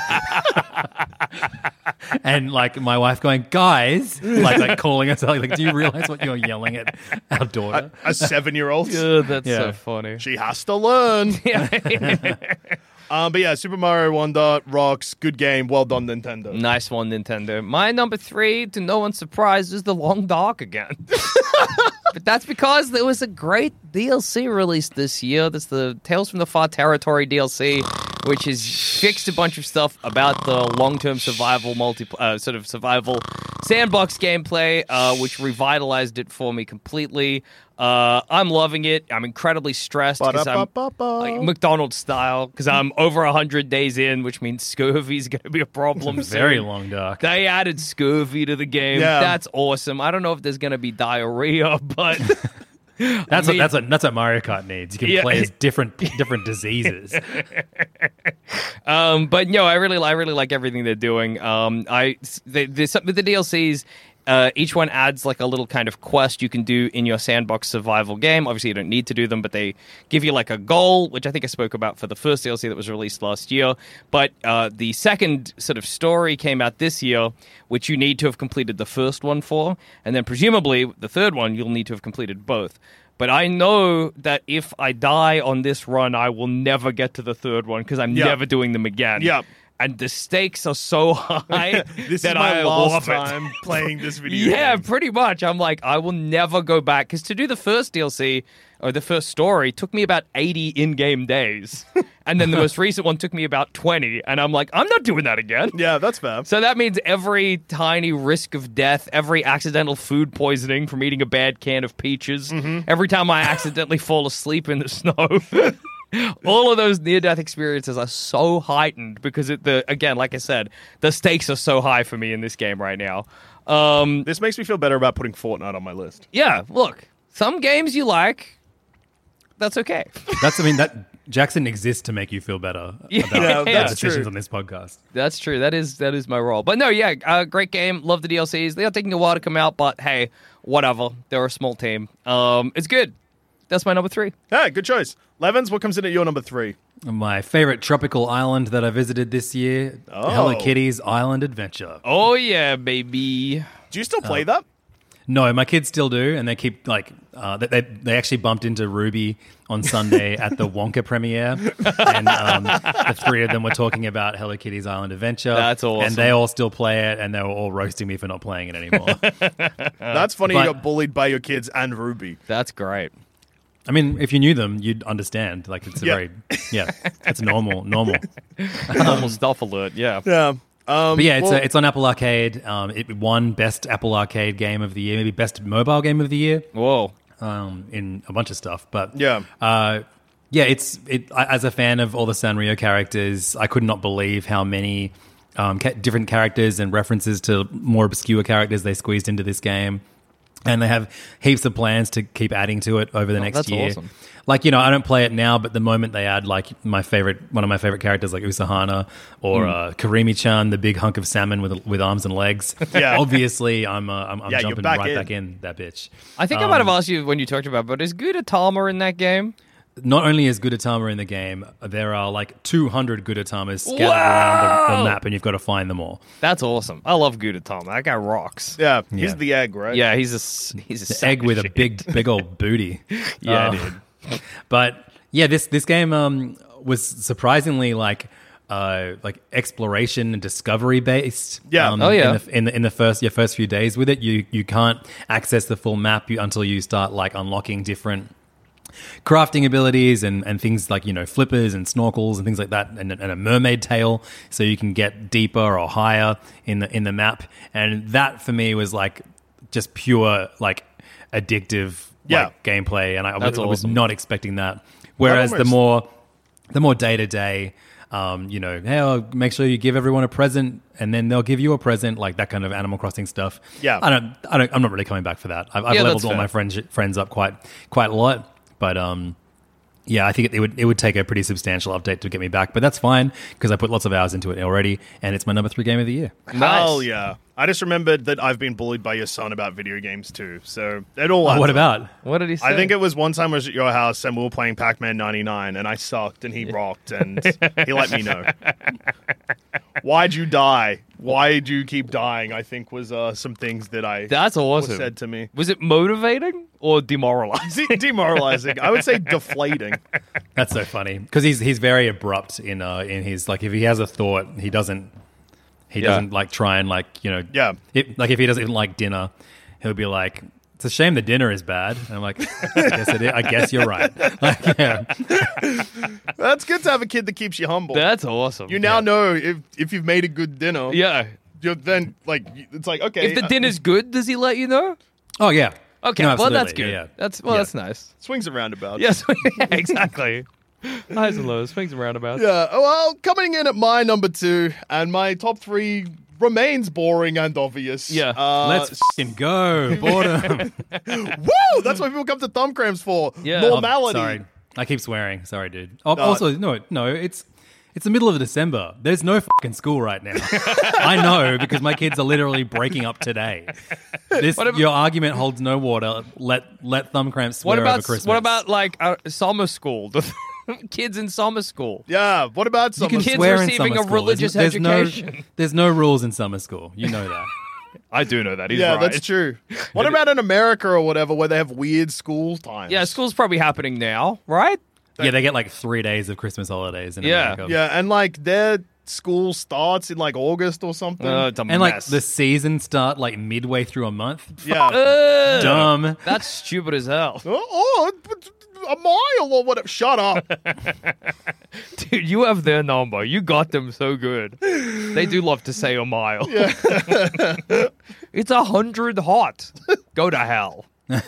us. And like my wife going, "Guys," like like calling us out, like, "Do you realize what you're yelling at our daughter?" a seven-year-old. Yeah, that's Yeah. so funny. She has to learn. um, but yeah, Super Mario Wonder rocks. Good game. Well done, Nintendo. Nice one, Nintendo. My number three, to no one's surprise, is The Long Dark again. But that's because there was a great D L C released this year. That's the Tales from the Far Territory D L C, which has fixed a bunch of stuff about the long-term survival multi uh, sort of survival sandbox gameplay, uh, which revitalized it for me completely. Uh, I'm loving it. I'm incredibly stressed because I'm Ba-da-ba-ba-ba. like McDonald's style because I'm over one hundred days in, which means scurvy's going to be a problem Very soon. long dark. They added scurvy to the game. Yeah. That's awesome. I don't know if there's going to be diarrhea, but That's I mean- what that's what that's what Mario Kart needs. You can Yeah. play as different different diseases. um, but no, I really, I really like everything they're doing. Um, I they, there's with the D L Cs. Uh, each one adds like a little kind of quest you can do in your sandbox survival game. Obviously, you don't need to do them, but they give you like a goal, which I think I spoke about for the first D L C that was released last year. But uh, the second sort of story came out this year, which you need to have completed the first one for. And then presumably the third one, you'll need to have completed both. But I know that if I die on this run, I will never get to the third one because I'm Yeah. never doing them again. Yeah. and the stakes are so high This that is my I last love it. time playing this video Yeah, game. pretty much. I'm like, I will never go back because to do the first D L C or the first story took me about eighty in-game days, and then the most recent one took me about twenty, and I'm like, I'm not doing that again. Yeah, that's fair. So that means every tiny risk of death, every accidental food poisoning from eating a bad can of peaches, Mm-hmm. every time I accidentally fall asleep in the snow. All of those near-death experiences are so heightened because, it, the again, like I said, the stakes are so high for me in this game right now. Um, This makes me feel better about putting Fortnite on my list. yeah, look, some games you like, that's okay. That's, I mean, that Jackson exists to make you feel better Yeah, about yeah, the that's decisions true. on this podcast. That's true. That is that is my role. But no, yeah, uh, great game. Love the D L Cs. They are taking a while to come out, but hey, whatever. They're a small team. Um, it's good. That's my number three. Yeah, good choice. Levins, what comes in at your number three? My favorite tropical island that I visited this year, Oh. Hello Kitty's Island Adventure. Oh yeah, baby. Do you still play that? No, my kids still do, and they keep like uh, they they actually bumped into Ruby on Sunday at the Wonka premiere, and um, the three of them were talking about Hello Kitty's Island Adventure. That's awesome. and they all still play it, and they were all roasting me for not playing it anymore. That's funny but- you got bullied by your kids and Ruby. That's great. I mean, if you knew them, you'd understand. Like it's a Yeah. very yeah, it's normal, normal. Normal stuff alert. Yeah. Yeah. Um, But yeah, it's well, uh, it's on Apple Arcade. Um, it won Best Apple Arcade Game of the Year, maybe Best Mobile Game of the Year. Whoa. Um, in a bunch of stuff, but Yeah. uh, yeah, it's it. I, as a fan of all the Sanrio characters, I could not believe how many um, ca- different characters and references to more obscure characters they squeezed into this game. And they have heaps of plans to keep adding to it over the Oh, next that's year. awesome. Like, you know, I don't play it now, but the moment they add, like, my favorite, one of my favorite characters, like Usahana or Hmm. uh, Karimi-chan, the big hunk of salmon with with arms and legs, Yeah. obviously I'm uh, I'm, I'm Yeah, you're jumping back right in. back in that bitch. I think I might have asked you when you talked about, but is Gudetama in that game? Not only is Gudetama in the game, there are like two hundred Gudetamas scattered Wow! around the, the map, and you've got to find them all. That's awesome. I love Gudetama. That guy rocks. Yeah, he's Yeah. the egg, right? Yeah, he's a s- he's a The sack egg of with a shit. big, big old booty. Yeah, Uh, dude. But yeah, this this game um, was surprisingly like uh, like exploration and discovery based. Yeah. Um, Oh, yeah. In the, in the in the first your first few days with it, you you can't access the full map you, until you start like unlocking different crafting abilities and, and things like, you know, flippers and snorkels and things like that, and, and a mermaid tail, so you can get deeper or higher in the in the map. And that for me was like just pure like addictive Yeah. like, gameplay, and I, That's I was awesome. not expecting that. Whereas the almost- more the more day to day. Um, you know, hey, I'll make sure you give everyone a present, and then they'll give you a present, like that kind of Animal Crossing stuff. Yeah. I don't, I don't, I'm not really coming back for that. I've, I've Yeah, leveled that's all fair. my friends friends up quite quite a lot, but um, yeah, I think it, it would it would take a pretty substantial update to get me back, but that's fine because I put lots of hours into it already, and it's my number three game of the year. Hell Nice. yeah. I just remembered that I've been bullied by your son about video games too. So it all Oh, adds what up. about? What did he say? I think it was one time I was at your house and we were playing Pac-Man ninety-nine and I sucked and he rocked and he let me know. Why'd you die? Why'd you keep dying? I think was uh, some things that I That's was awesome. said to me. Was it motivating or demoralizing? De- demoralizing. I would say deflating. That's so funny because he's he's very abrupt in uh in his like if he has a thought he doesn't he Yeah. doesn't like try and like you know Yeah. it, like if he doesn't like dinner he'll be like, it's a shame the dinner is bad, and I'm like, I guess it is. I guess you're right. Like, yeah. That's good to have a kid that keeps you humble. That's awesome. you now know if if you've made a good dinner. yeah. You're then like it's like okay. If the uh, dinner's good, does he let you know? Oh yeah. Okay, No, well that's absolutely. good. Yeah, yeah. That's well, Yeah. that's nice. swings and roundabouts. Yes, yeah, exactly. Highs and lows, swings and roundabouts. Yeah. Oh, well, coming in at my number two, and my top three remains boring and obvious. Yeah. Uh, Let's fucking go. Boredom. Woo! That's what people come to thumb cramps for. Yeah. Normality. Oh, sorry. I keep swearing. Sorry, dude. Oh, No. also, no, no, it's it's the middle of December. There's no fucking school right now. I know because my kids are literally breaking up today. This What about- your argument holds no water. Let let thumb cramps swear What over about Christmas. what about like uh, summer school? The kids in summer school. Yeah. What about you some? can kids swear in receiving summer a school. religious there's, there's education. No, there's no rules in summer school. You know that. I do know that. He's Yeah, right. that's true. What about in America or whatever, where they have weird school times? Yeah, school's probably happening now, right? Yeah, they get like three days of Christmas holidays in Yeah. America. Yeah, and like they're school starts in like August or something. Uh, it's a And like mess. the season start like midway through a month. yeah. Ugh. Dumb. That's stupid as hell. oh, oh, a mile or whatever. Shut up. Dude, you have their number. You got them so good. They do love to say a mile. Yeah. It's a hundred hot. Go to hell.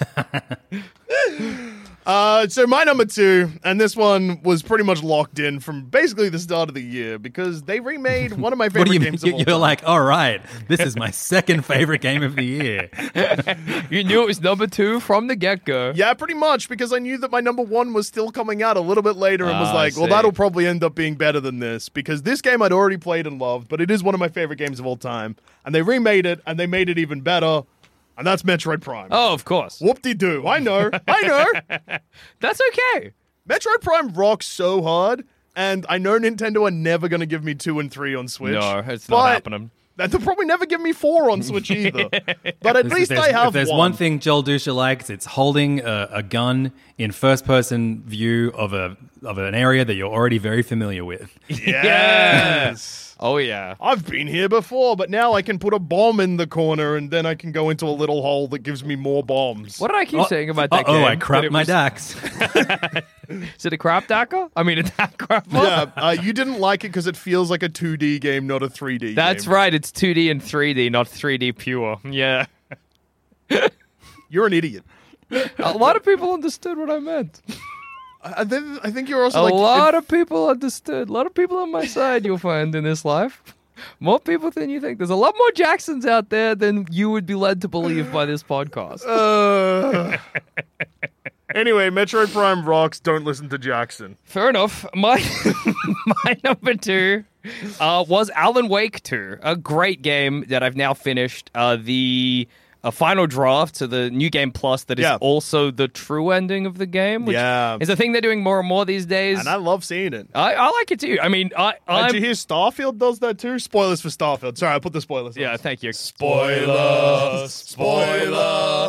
Uh, so my number two, and this one was pretty much locked in from basically the start of the year because they remade one of my favorite What do you mean? games of all You're time. like, all right, this is my second favorite game of the year. You knew it was number two from the get-go. Yeah, pretty much, because I knew that my number one was still coming out a little bit later and was Ah, I like, well, see. that'll probably end up being better than this, because this game I'd already played and loved, but it is one of my favorite games of all time. And they remade it, and they made it even better, and that's Metroid Prime. Oh, of course. Whoop-de-doo. I know. I know. That's okay. Metroid Prime rocks so hard, and I know Nintendo are never going to give me two and three on Switch. No, it's not but happening. They'll probably never give me four on Switch either. But at If least there's- I have If there's one. one thing Joel Dusha likes, it's holding a, a gun in first-person view of a of an area that you're already very familiar with. Yes. Oh, yeah. I've been here before, but now I can put a bomb in the corner and then I can go into a little hole that gives me more bombs. What did I keep saying about that oh, game? I That crapped it my was- dax. Is it a crap dacker? I mean, a dack crap. Yeah, uh, you didn't like it because it feels like a two D game, not a three D That's game. right. It's two D and three D, not three D pure. Yeah. You're an idiot. A lot of people understood what I meant. I, th- I think you're also A like... lot it- of people understood. A lot of people on my side you'll find in this life. More people than you think. There's a lot more Jacksons out there than you would be led to believe by this podcast. Uh, anyway, Metroid Prime rocks. Don't listen to Jackson. Fair enough. My my number two uh, was Alan Wake two, a great game that I've now finished. Uh, the a final draft to the New Game Plus that is Yeah. also the true ending of the game, which Yeah. is a thing they're doing more and more these days. And I love seeing it. I, I like it too. I mean, I Did I'm, you hear Starfield does that too? Spoilers for Starfield. Sorry, I put the spoilers on. yeah, thank you. Spoiler! Spoiler!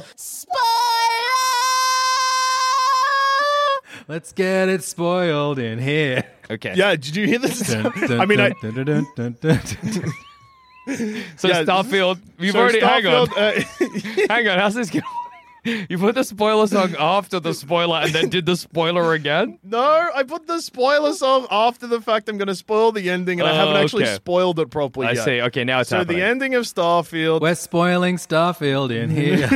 Let's get it spoiled in here. Okay. Yeah, did you hear this? Dun, dun, I mean, I... dun, dun, dun, dun, dun, dun. So Yeah, Starfield, you've so already hang on, Starfield, uh, hang on. How's this going? You put the spoiler song after the spoiler, and then did the spoiler again. No, I put the spoiler song after the fact I'm going to spoil the ending, and I haven't Oh, actually okay. spoiled it properly I yet. see. Okay, now it's So happening. the ending of Starfield, We're spoiling Starfield in here.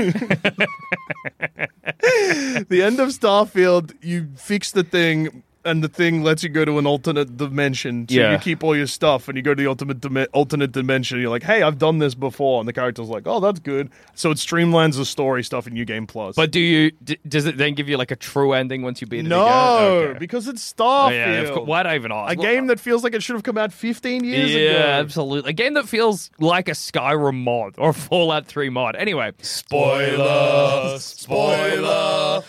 the end of Starfield, you fix the thing, and the thing lets you go to an alternate dimension. So Yeah. you keep all your stuff, and you go to the ultimate dim- alternate dimension. And you're like, hey, I've done this before, and the character's like, oh, that's good. So it streamlines the story stuff in New Game Plus. But do you? D- does it then give you like a true ending once you beat it no, again? Okay. because it's Oh, Starfield. yeah, of course. Why'd I even ask? A game that feels like it should have come out fifteen years yeah, ago. absolutely. A game that feels like a Skyrim mod or a Fallout three mod. Anyway, Spoiler! Spoiler!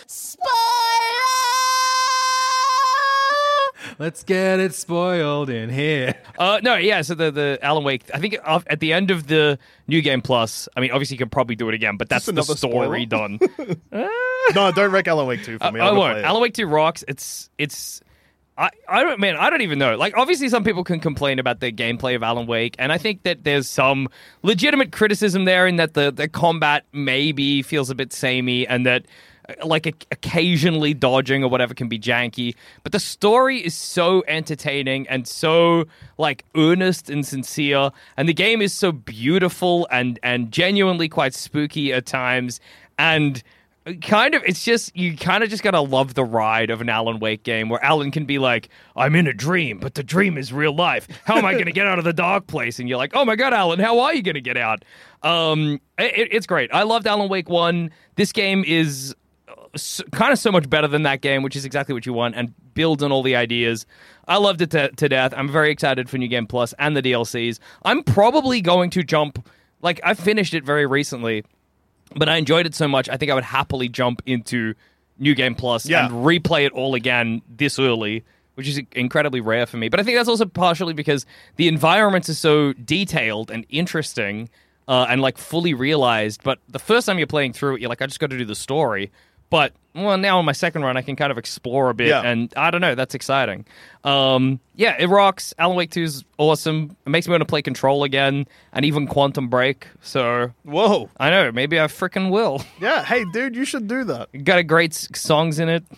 Let's get it spoiled in here. Uh, no, yeah. So the the Alan Wake, I think uh, at the end of the New Game Plus, I mean, obviously you can probably do it again, but that's Just the another story spoiler? done. No, don't wreck Alan Wake two for me. I I, won't. play it. Alan Wake two rocks. It's it's. I, I don't man I don't even know. Like obviously some people can complain about the gameplay of Alan Wake, and I think that there's some legitimate criticism there in that the the combat maybe feels a bit samey, and that uh, like o- occasionally dodging or whatever can be janky. But the story is so entertaining and so like earnest and sincere, and the game is so beautiful and and genuinely quite spooky at times, and kind of, it's just, you kind of just gotta love the ride of an Alan Wake game where Alan can be like, I'm in a dream, but the dream is real life. How am I gonna get out of the dark place? And you're like, oh my god, Alan, how are you gonna get out? Um, it, it's great. I loved Alan Wake one. This game is so, kind of so much better than that game, which is exactly what you want, and builds on all the ideas. I loved it to, to death. I'm very excited for New Game Plus and the D L Cs. I'm probably going to jump, like, I finished it very recently, but I enjoyed it so much, I think I would happily jump into New Game Plus Yeah. and replay it all again this early, which is incredibly rare for me. But I think that's also partially because the environments are so detailed and interesting uh, and, like, fully realized. But the first time you're playing through it, you're like, I just got to do the story. But well, now on my second run, I can kind of explore a bit, Yeah. and I don't know, that's exciting. Um, yeah, it rocks. Alan Wake two is awesome. It makes me want to play Control again, and even Quantum Break. So, whoa, I know, maybe I freaking will. Yeah, hey, dude, you should do that. Got a great s- songs in it.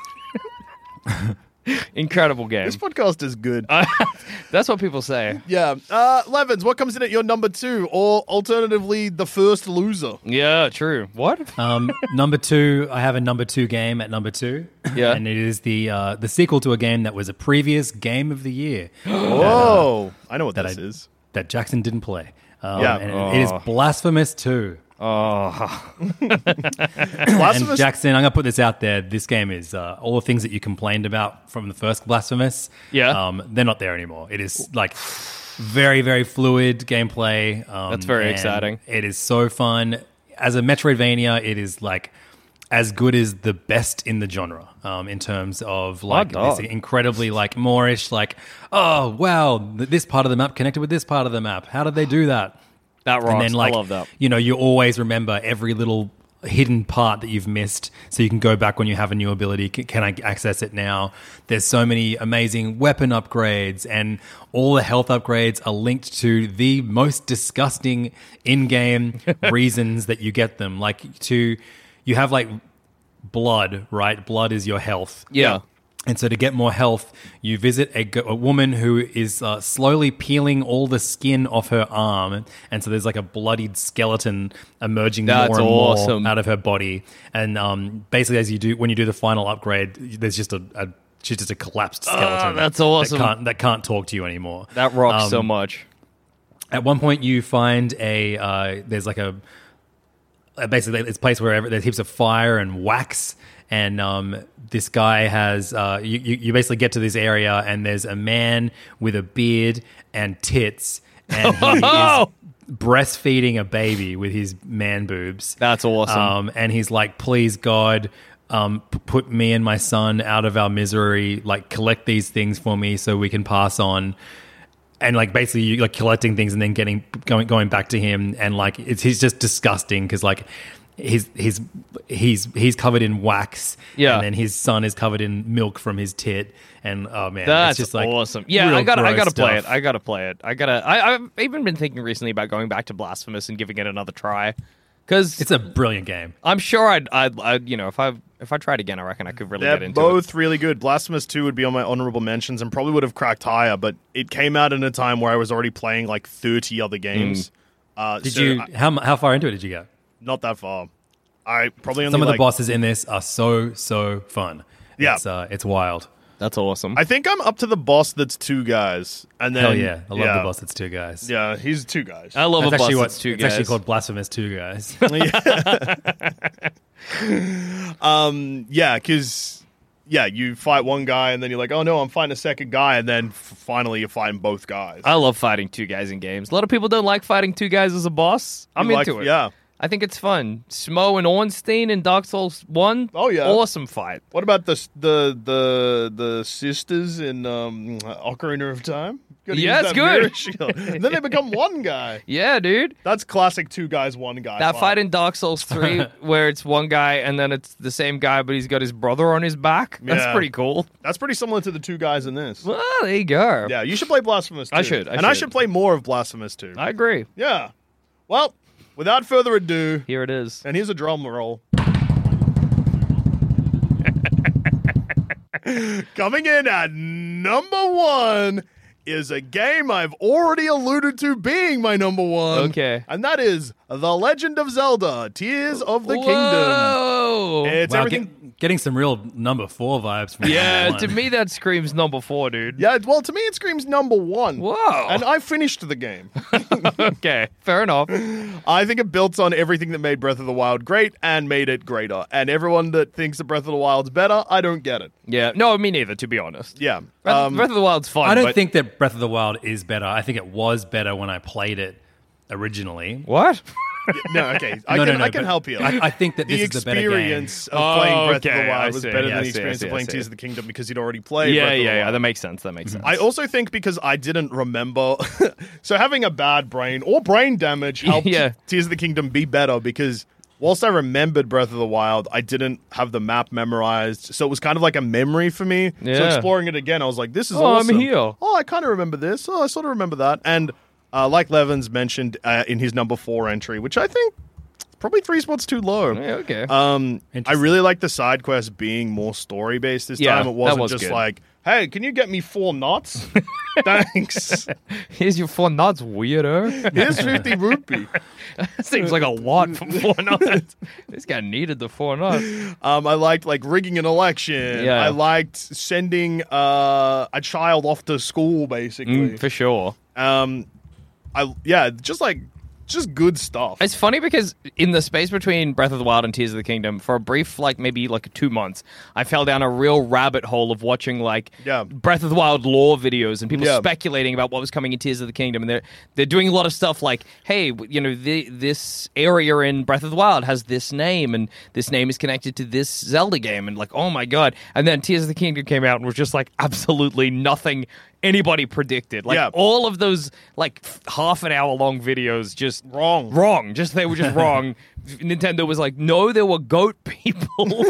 Incredible game. This podcast is good. Uh, that's what people say. Yeah. Uh, Levins, what comes in at your number two? Or alternatively, the first loser? Yeah, true. What? Um, number two, I have a number two game at number two. Yeah. And it is the uh, the sequel to a game that was a previous game of the year. Whoa. I know what that this I, is. That Jackson didn't play. Um, Yeah. And Oh. it is Blasphemous two. Oh. And Jackson, I'm going to put this out there. This game is uh, all the things that you complained about from the first Blasphemous. Yeah. Um, they're not there anymore. It is like very, very fluid gameplay. Um, That's very and exciting. It is so fun. As a Metroidvania, it is like as good as the best in the genre um, in terms of like dog. this incredibly like Moorish, like, oh, wow, th- this part of the map connected with this part of the map. How did they do that? That rocks. And then, like, I love that. you know, you always remember every little hidden part that you've missed, so you can go back when you have a new ability. C- Can I access it now? There's so many amazing weapon upgrades, and all the health upgrades are linked to the most disgusting in-game reasons that you get them. Like, to you have like blood, right? Blood is your health. Yeah. And so to get more health, you visit a, g- a woman who is uh, slowly peeling all the skin off her arm. And so there's like a bloodied skeleton emerging That's more and awesome. more out of her body. And um, basically, as you do, when you do the final upgrade, there's just a, a she's just a collapsed skeleton. that's awesome. That can't, that can't talk to you anymore. That rocks Um, so much. At one point, you find a uh, there's like a uh, basically it's a place where there's heaps of fire and wax, and um, this guy has uh, you, you you basically get to this area and there's a man with a beard and tits, and he is breastfeeding a baby with his man boobs. That's awesome. Um, and he's like, please God, um, p- put me and my son out of our misery. Like, collect these things for me so we can pass on. And like basically, you like collecting things and then getting going going back to him, and like it's he's just disgusting because like he's he's he's he's covered in wax, Yeah. and then his son is covered in milk from his tit, and oh man, That's it's just like awesome. Yeah, real I gotta, I gross gotta play it. stuff. I gotta play it. I gotta. I, I've even been thinking recently about going back to Blasphemous and giving it another try, because It's a brilliant game. I'm sure I'd, I'd, I'd, you know, if I, if I tried again, I reckon I could really They're get into both really good. Blasphemous two would be on my honorable mentions and probably would have cracked higher, but it came out in a time where I was already playing like thirty other games. Uh, Did so you I- how how far into it did you go? not that far. I probably only Some of the like, bosses in this are so so fun. Yeah. it's, uh, it's wild. it. That's awesome. I think I'm up to the boss that's two guys, and then Hell yeah, I love yeah, the boss. It's two guys. Yeah, he's two guys. I love That's a boss actually what that's two it's guys. actually called Blasphemous Two Guys. Um, yeah, because yeah, you fight one guy, and then you're like, oh no, I'm fighting a second guy, and then f- finally you're fighting both guys. I love fighting two guys in games. A lot of people don't like fighting two guys as a boss. I'm You like- into it. yeah. I think it's fun. Smo and Ornstein in Dark Souls one. Oh, yeah. Awesome fight. What about the the the the sisters in um, Ocarina of Time? Gotta use Yeah, it's that good. mirror shield. And then they become one guy. Yeah, dude. That's classic two guys, one guy. That fight in Dark Souls three, where it's one guy and then it's the same guy, but he's got his brother on his back. That's Yeah. pretty cool. That's pretty similar to the two guys in this. Well, there you go. Yeah, you should play Blasphemous two. I should, I and I should. should play more of Blasphemous two. I agree. Yeah. Well, without further ado, Here it is. and here's a drum roll. Coming in at number one is a game I've already alluded to being my number one. Okay. And that is The Legend of Zelda, Tears of the Kingdom. Whoa! It's Wow, everything... get- getting some real number four vibes from Yeah, number to one. me that screams number four, dude. Yeah, well, to me it screams number one. Whoa. And I finished the game. Okay, fair enough. I think it builds on everything that made Breath of the Wild great and made it greater. And everyone that thinks that Breath of the Wild's better, I don't get it. Yeah, no, me neither, to be honest. Yeah. Breath, Um, Breath of the Wild's fun. I don't but- think that Breath of the Wild is better. I think it was better when I played it originally. What? no, okay. I No, can, no, no, I can but help you. I- I think that the this is the better game. experience of Oh, playing Breath of okay, the I Wild was see. better Yeah, than I the see, I experience see, of I playing see. Tears of the Kingdom because you'd already played Yeah, Breath of the yeah, yeah. Wild. That makes sense. That makes sense. I also think because I didn't remember, so having a bad brain or brain damage helped Yeah. Tears of the Kingdom be better because whilst I remembered Breath of the Wild, I didn't have the map memorized, so it was kind of like a memory for me. Yeah. So exploring it again, I was like, this is Oh, I'm awesome. here. Oh, I kind of remember this. Oh, I sort of remember that. And uh, like Levins mentioned uh, in his number four entry, which I think probably three spots too low. Yeah, okay. Um, I really like the side quest being more story based this Yeah, time. It wasn't that was just good. like, hey, can you get me four nuts? Thanks. Here's your four nuts, weirdo. Here's fifty rupee. Seems like a lot for four nuts. This guy needed the four nuts. Um, I liked like rigging an election. Yeah. I liked sending uh, a child off to school, basically. Mm, for sure. Um, I yeah, just like just good stuff. It's funny because in the space between Breath of the Wild and Tears of the Kingdom, for a brief, like maybe like two months, I fell down a real rabbit hole of watching like Yeah. Breath of the Wild lore videos and people Yeah. speculating about what was coming in Tears of the Kingdom, and they're they're doing a lot of stuff like, hey, w- you know, the, this area in Breath of the Wild has this name, and this name is connected to this Zelda game, and like, oh my god! And then Tears of the Kingdom came out and was just like absolutely nothing anybody predicted. Like Yeah. all of those like f- half an hour long videos just Wrong. wrong. Just they were just wrong. Nintendo was like, no, there were goat people,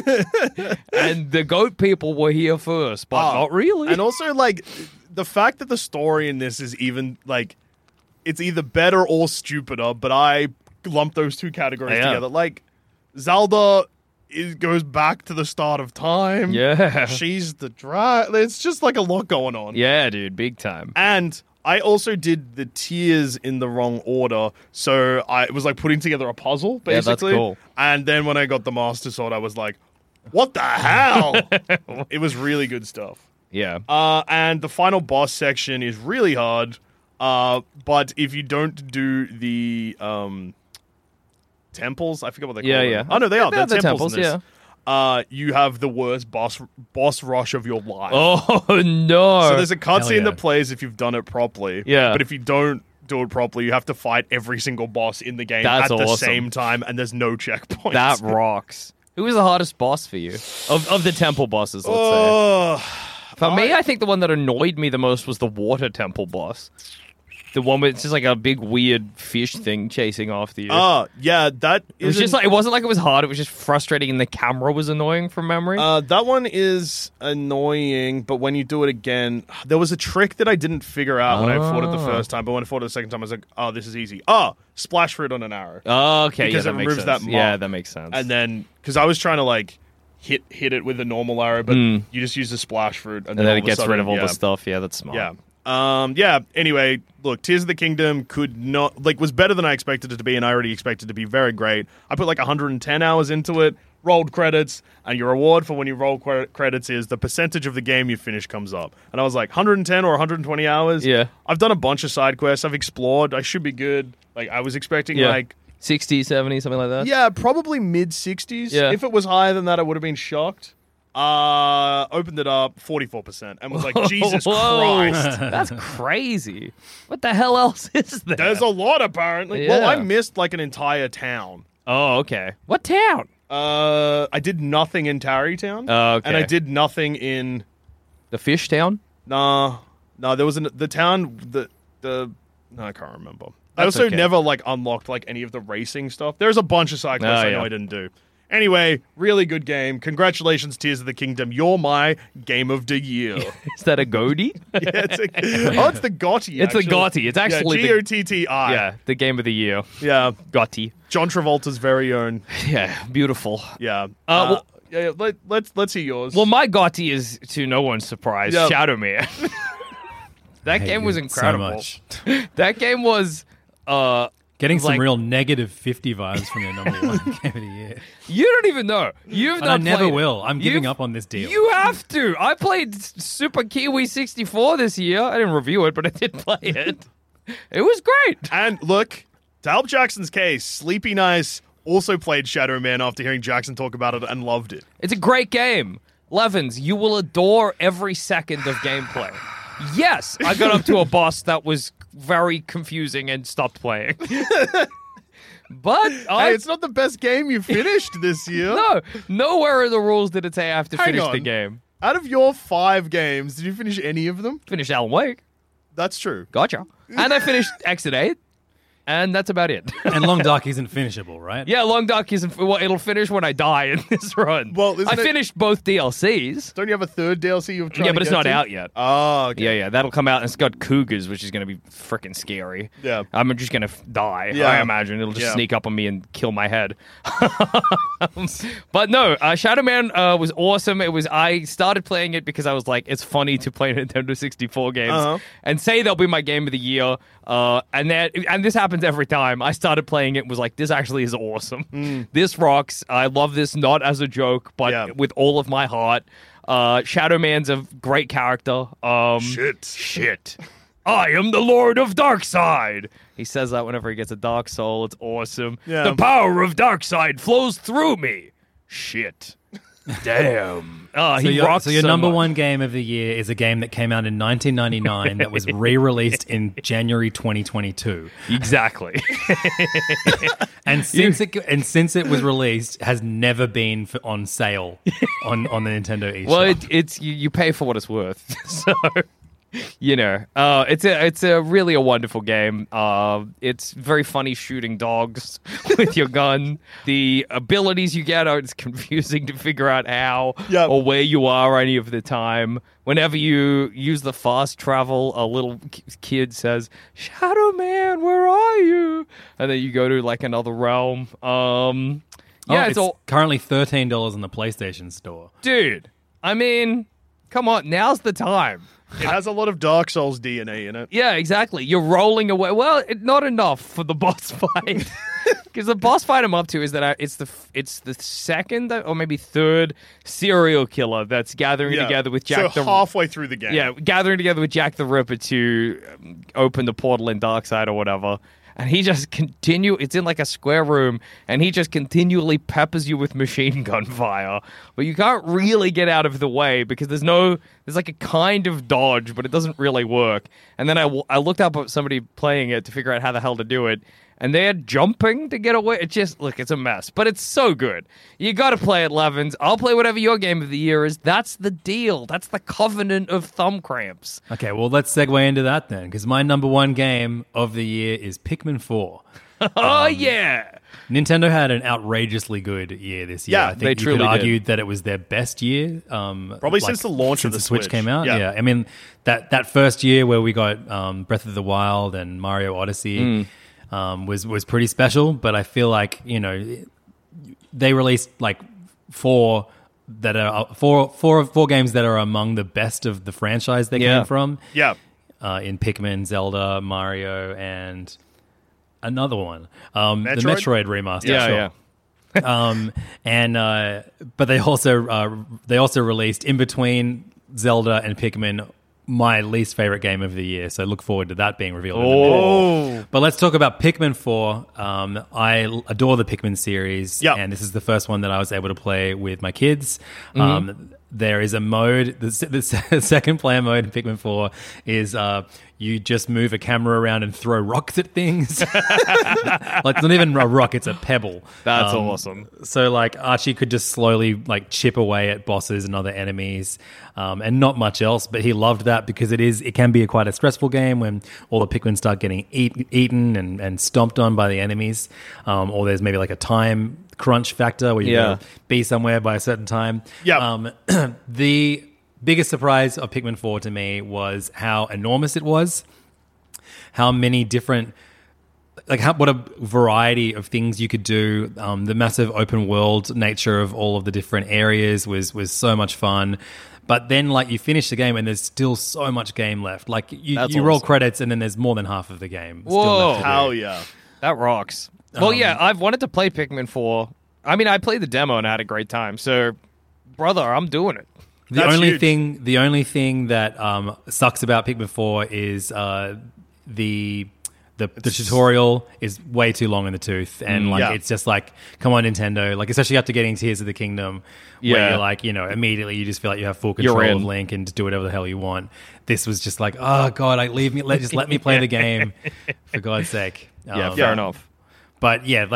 and the goat people were here first, but Ah, not really. And also, like, the fact that the story in this is even, like, it's either better or stupider, but I lump those two categories Yeah. together. Like, Zelda is, goes back to the start of time. Yeah. She's the dry. It's just, like, a lot going on. Yeah, dude, big time. And I also did the tiers in the wrong order, so I it was like putting together a puzzle, Yeah, that's basically. cool. And then when I got the Master Sword, I was like, what the hell? It was really good stuff. Yeah. Uh, and the final boss section is really hard, uh, but if you don't do the um, temples, I forget what they call Yeah, them. yeah. Oh, no, they are. They're They're, the temples, in temples, this. Uh, you have the worst boss boss rush of your life. Oh no! So there's a Hell cutscene yeah. that plays if you've done it properly. Yeah. But if you don't do it properly, you have to fight every single boss in the game That's at the awesome. same time, and there's no checkpoints. that rocks. Who was the hardest boss for you of of the temple bosses? Let's say. Oh, For me, I think the one that annoyed me the most was the water temple boss. The one where it's just like a big weird fish thing chasing after you. uh, yeah, that it was isn't- just like it wasn't like it was hard. It was just frustrating, and the camera was annoying from memory. Uh, that one is annoying, but when you do it again, there was a trick that I didn't figure out when I fought it the Oh. first time, but when I fought it the second time, I was like, oh, this is easy. Oh, splash fruit on an arrow. oh, okay, because yeah, it that makes removes sense. that Yeah, mark. that makes sense. And then, because I was trying to, like, hit hit it with a normal arrow, but Mm. you just use the splash fruit, and, and then all it of a gets sudden, rid of all yeah. the stuff. Yeah, that's smart. Yeah. Um, yeah, anyway, look, Tears of the Kingdom could not, like, was better than I expected it to be, and I already expected it to be very great. I put like one hundred ten hours into it, rolled credits, and your reward for when you roll cre- credits is the percentage of the game you finish comes up. And I was like, one hundred ten or one hundred twenty hours? Yeah. I've done a bunch of side quests, I've explored, I should be good. Like, I was expecting, Yeah. like, sixty, seventy, something like that. yeah, probably mid-sixties. Yeah. If it was higher than that, I would have been shocked. Uh, opened it up, forty-four percent, and was like, Jesus Whoa. Christ. That's crazy. What the hell else is there? There's a lot, apparently. Well, I Yeah. missed, like, an entire town. Oh, okay. What town? Uh, I did nothing in Tarrytown. Oh, okay. And I did nothing in... The fish town? Nah. No, there was an, the town... The, the... No, I can't remember. I That's also okay. never, like, unlocked, like, any of the racing stuff. There's a bunch of side quests Oh, I know yeah. I didn't do. Anyway, really good game. Congratulations, Tears of the Kingdom. You're my game of the year. Is that a goatee? yeah, it's a, oh, it's the Gotti. It's the actually. Gotti. It's actually yeah, the- G O T T I. Yeah, the game of the year. Yeah. Gotti. John Travolta's very own. Yeah, beautiful. Yeah. Uh, Uh, well- yeah, yeah, let, let's let's hear yours. Well, my Gotti is, to no one's surprise, Yeah. Shadow Man. That Hate game you was so incredible. much. That game was... uh Getting some like- real negative fifty vibes from your number one game of the year. You don't even know. You've And not I never played it. will. I'm giving You've- up on this deal. You have to. I played S- Super Kiwi sixty-four this year. I didn't review it, but I did play it. It was great. And look, to help Jackson's case, Sleepy Nice also played Shadow Man after hearing Jackson talk about it and loved it. It's a great game. Levins, you will adore every second of gameplay. Yes, I got up to a boss that was very confusing and stopped playing. But I, Hey, it's not the best game you finished this year. no, nowhere in the rules did it say I have to Hang finish on. the game. Out of your five games, did you finish any of them? Finished Alan Wake. That's true. Gotcha. And I finished Exit eight. and that's about it. And Long Dark isn't finishable, right? Yeah, Long Dark isn't. Well, it'll finish when I die in this run. Well, isn't I it- finished both D L Cs. Don't you have a third D L C you're trying Yeah, to but it's get not to? out yet. Oh, okay. Yeah, yeah, that'll come out, and it's got cougars, which is going to be freaking scary. Yeah. I'm just going to f- die, Yeah. I imagine. It'll just Yeah. sneak up on me and kill my head. But no, uh, Shadow Man uh, was awesome. It was. I started playing it because I was like, it's funny to play Nintendo sixty-four games Uh-huh. and say they'll be my game of the year. Uh, and that, and this happens every time. I started playing it and was like, this actually is awesome. This rocks. I love this not as a joke, but Yeah. with all of my heart. Uh, Shadow Man's a great character. Um, Shit. Shit. I am the Lord of Darkseid. He says that whenever he gets a Dark Soul. It's awesome. Yeah. The power of Darkseid flows through me. Shit. Damn. Oh, So he your, rocks so your so number much. one game of the year is a game that came out in nineteen ninety-nine that was re-released in January twenty twenty-two. Exactly. And since it and since it was released, has never been for, on sale on, on the Nintendo eShop. Well, it, it's you, you pay for what it's worth. So, you know, uh, it's a it's a really a wonderful game. Uh, it's very funny shooting dogs with your gun. The abilities you get are it's confusing to figure out how Yep. or where you are any of the time. Whenever you use the fast travel, a little k- kid says, "Shadow Man, where are you?" And then you go to like another realm. Um, Oh, yeah, it's it's all. currently thirteen dollars in the PlayStation Store. Dude, I mean, come on, now's the time. It has a lot of Dark Souls D N A in it. Yeah, exactly. You're rolling away. Well, it, not enough for the boss fight. Because the boss fight I'm up to is that I, it's the f- it's the second or maybe third serial killer that's gathering Yeah. together with Jack so the halfway through the game. yeah gathering together with Jack the Ripper to um, open the portal in Darkseid or whatever. And he just continue. It's in like a square room, and he just continually peppers you with machine gun fire. But you can't really get out of the way because there's no. There's like a kind of dodge, but it doesn't really work. And then I, w- I looked up at somebody playing it to figure out how the hell to do it, and they're jumping to get away. It just look, it's a mess, but it's so good. You got to play it, Levins. I'll play whatever your game of the year is. That's the deal. That's the covenant of thumb cramps. Okay, well, let's segue into that then, because my number one game of the year is Pikmin four. Oh yeah. Nintendo had an outrageously good year this year. Yeah, I think they you truly could did. argue that it was their best year. Um, Probably like, since the launch of since the Switch, Switch. came out. Yeah. Yeah. I mean that that first year where we got um, Breath of the Wild and Mario Odyssey Mm. um, was was pretty special. But I feel like you know they released like four that are four four four games that are among the best of the franchise they Yeah. came from. Yeah. Uh, in Pikmin, Zelda, Mario, and another one, um, the Metroid? Metroid remaster. Yeah, sure. yeah. um, and uh, but they also uh, they also released in between Zelda and Pikmin my least favorite game of the year. So look forward to that being revealed. in a minute. Oh. But let's talk about Pikmin four. Um, I l- adore the Pikmin series, Yep. and this is the first one that I was able to play with my kids. Um, there is a mode, the, s- the s- second player mode in Pikmin four is uh, you just move a camera around and throw rocks at things. Like it's not even a rock, it's a pebble. That's Um, awesome. So like Archie could just slowly like chip away at bosses and other enemies, um, and not much else. But he loved that because it is it can be a quite a stressful game when all the Pikmin start getting eat, eaten and, and stomped on by the enemies, um, or there's maybe like a time crunch factor where you Yeah. gotta be somewhere by a certain time. Yep. Um, the biggest surprise of Pikmin four to me was how enormous it was, how many different like how, what a variety of things you could do. Um, the massive open world nature of all of the different areas was was so much fun. But then, like, you finish the game and there's still so much game left. Like, you, That's you roll awesome. credits and then there's more than half of the game still Whoa. left to do. Hell yeah. That rocks. Well, yeah, I've wanted to play Pikmin four. I mean, I played the demo and I had a great time. So, brother, I'm doing it. The That's only huge. thing, the only thing that um, sucks about Pikmin four is uh, the the, the tutorial is way too long in the tooth, and like yeah. it's just like, come on, Nintendo, like especially after getting Tears of the Kingdom, where Yeah. you're like, you know, immediately you just feel like you have full You're control of in. Link and just do whatever the hell you want. This was just like, oh god, like leave me, let just let me play the game for God's sake. Yeah, Um, fair Yeah. enough. But yeah, like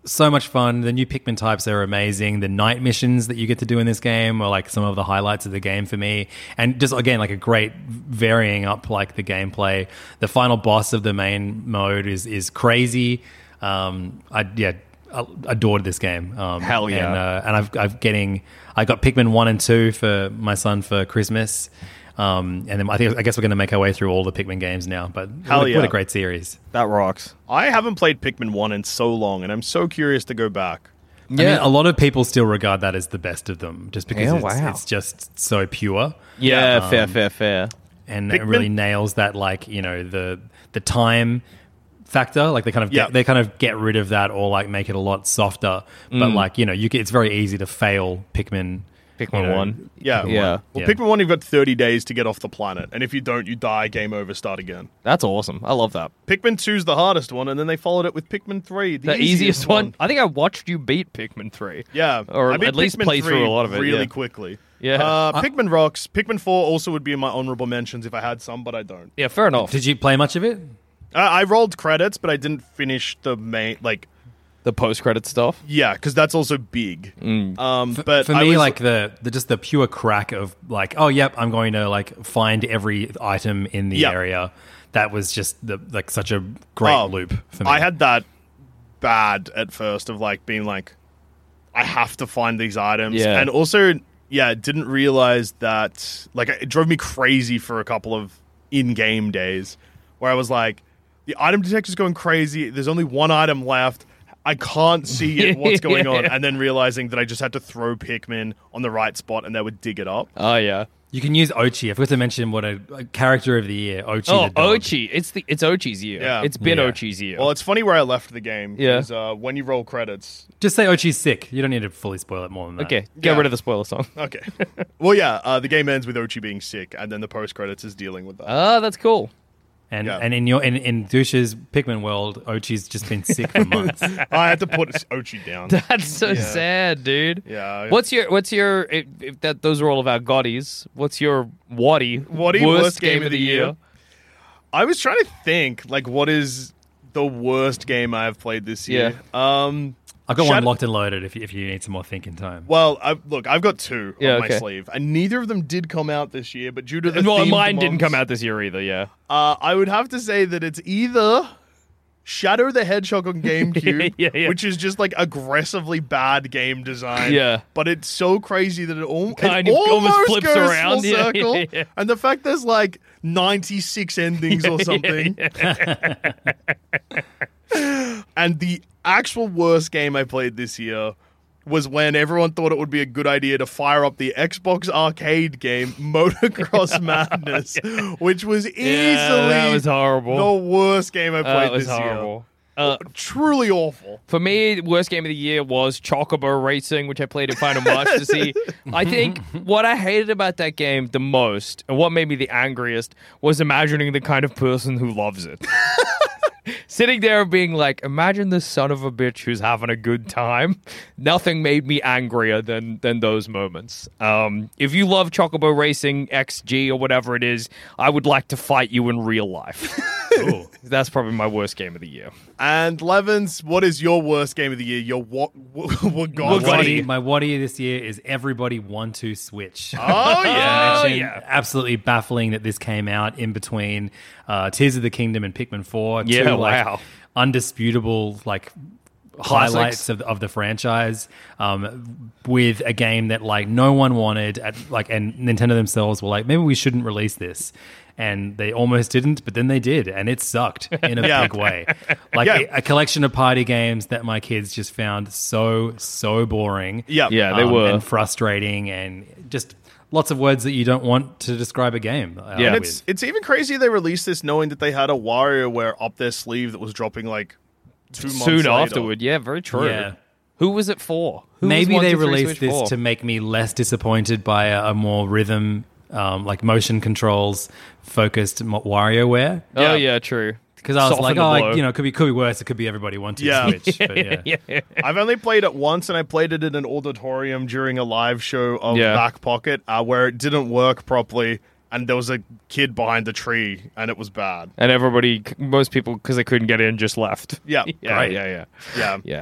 so much fun. The new Pikmin types are amazing. The night missions that you get to do in this game are like some of the highlights of the game for me. And just again, like a great varying up like the gameplay. The final boss of the main mode is is crazy. Um, I yeah, I adored this game. Um, Hell yeah! And, uh, and I've I've getting I got Pikmin one and two for my son for Christmas. Um, and then I think I guess we're going to make our way through all the Pikmin games now. But Hell what, a, yeah. what a great series! That rocks. I haven't played Pikmin one in so long, and I'm so curious to go back. I mean, a lot of people still regard that as the best of them, just because Yeah, it's, wow. it's just so pure. Yeah, Um, fair, fair, fair. And it Pikmin- really nails that, like, you know, the the time factor. Like they kind of Yeah. get, they kind of get rid of that or like make it a lot softer. But Mm. like, you know, you get, it's very easy to fail Pikmin. Pikmin you know, one. Yeah, Yeah. Well, Yeah. Pikmin one, you've got thirty days to get off the planet, and if you don't, you die. Game over. Start again. That's awesome. I love that. Pikmin two's the hardest one, and then they followed it with Pikmin three, the, The easiest one. I think I watched you beat Pikmin three. Yeah, Or I beat at least Pikmin play three through a lot of it, really yeah. quickly. Yeah. uh, Pikmin rocks. Pikmin four also would be in my honorable mentions if I had some, but I don't. Yeah, fair enough. Did you play much of it? Uh, I rolled credits, but I didn't finish the main. Like, The post-credit stuff. yeah, because that's also big. Um, but For I me, was, like the, the just the pure crack of like, oh, yep, I'm going to like find every item in the Yeah. area. That was just the like such a great Oh, loop for me. I had that bad at first of like being like, I have to find these items, Yeah. and also, yeah, didn't realize that like it drove me crazy for a couple of in-game days where I was like, the item detector's going crazy. There's only one item left. I can't see it, what's going on, and then realizing that I just had to throw Pikmin on the right spot and they would dig it up. Oh, yeah. You can use Ochi. I forgot to mention what a, a character of the year, Ochi Oh, the dog. Ochi. It's the it's Ochi's year. Yeah. It's been Yeah. Ochi's year. Well, it's funny where I left the game. Yeah. 'cause, uh, when you roll credits. Just say Ochi's sick. You don't need to fully spoil it more than that. okay, get Yeah. rid of the spoiler song. Okay. Well, yeah, uh, the game ends with Ochi being sick, and then the post credits is dealing with that. Ah, that's cool. And Yeah. and in your in, in Douche's Pikmin world, Ochi's just been sick for months. I had to put Ochi down. That's so Yeah. sad, dude. Yeah. What's your what's your if, if that those are all of our goddies? What's your Waddy Waddy, worst, worst game, of the year? I was trying to think, like, what is the worst game I've played this year? Um, I've got one Shadow- locked and loaded if you, if you need some more thinking time. Well, I, look, I've got two Yeah, on my okay. sleeve, and neither of them did come out this year. But due to the Well, themed mine didn't months, come out this year either. Yeah. Uh, I would have to say that it's either Shadow the Hedgehog on GameCube, Yeah, yeah. which is just like aggressively bad game design. Yeah. But it's so crazy that it, al- Kind it of almost, almost flips goes around. full Yeah, circle. yeah, yeah. And the fact there's like ninety-six endings or something. And the actual worst game I played this year was when everyone thought it would be a good idea to fire up the Xbox arcade game Motocross Madness, which was easily that was horrible. the worst game I played Uh, it was this horrible. Uh, year. Truly awful. For me, the worst game of the year was Chocobo Racing, which I played at Final March to see. I think what I hated about that game the most, and what made me the angriest, was imagining the kind of person who loves it. Sitting there being like, imagine the son of a bitch who's having a good time. Nothing made me angrier than than those moments. Um, if you love Chocobo Racing X G or whatever it is, I would like to fight you in real life. That's probably my worst game of the year. And Levins, what is your worst game of the year? Your what? What? what God? My Waddy, my Waddy this year is Everybody One Two Switch. Oh yeah. Oh, mention, yeah. Absolutely baffling that this came out in between uh, Tears of the Kingdom and Pikmin four. Yeah, two, like, wow. undisputable like Classics. highlights of, of the franchise, um, with a game that like no one wanted, at, like, and Nintendo themselves were like, maybe we shouldn't release this. And they almost didn't, but then they did, and it sucked in a Yeah. big way. Like Yeah. a, a collection of party games that my kids just found so, so boring. Yeah. Yeah, they um, were. and frustrating, and just lots of words that you don't want to describe a game. Uh, Yeah. And with. it's it's even crazy they released this knowing that they had a WarioWare up their sleeve that was dropping like two months Soon later. afterward. Yeah, very true. Yeah. Who was it for? Who was Maybe one, they two, three released Switch this for? to make me less disappointed by a, a more rhythm, um, like motion controls focused mo- WarioWare. Oh Yeah. yeah, true. Because I was Soften like, the oh, blow. you know, it could be could be worse. It could be Everybody One Two Yeah. Switch. But yeah. I've only played it once, and I played it in an auditorium during a live show of Yeah. Back Pocket, uh, where it didn't work properly, and there was a kid behind the tree, and it was bad. And everybody, most people, because they couldn't get in, just left. Yeah. yeah, Great. yeah, yeah, Yeah. yeah.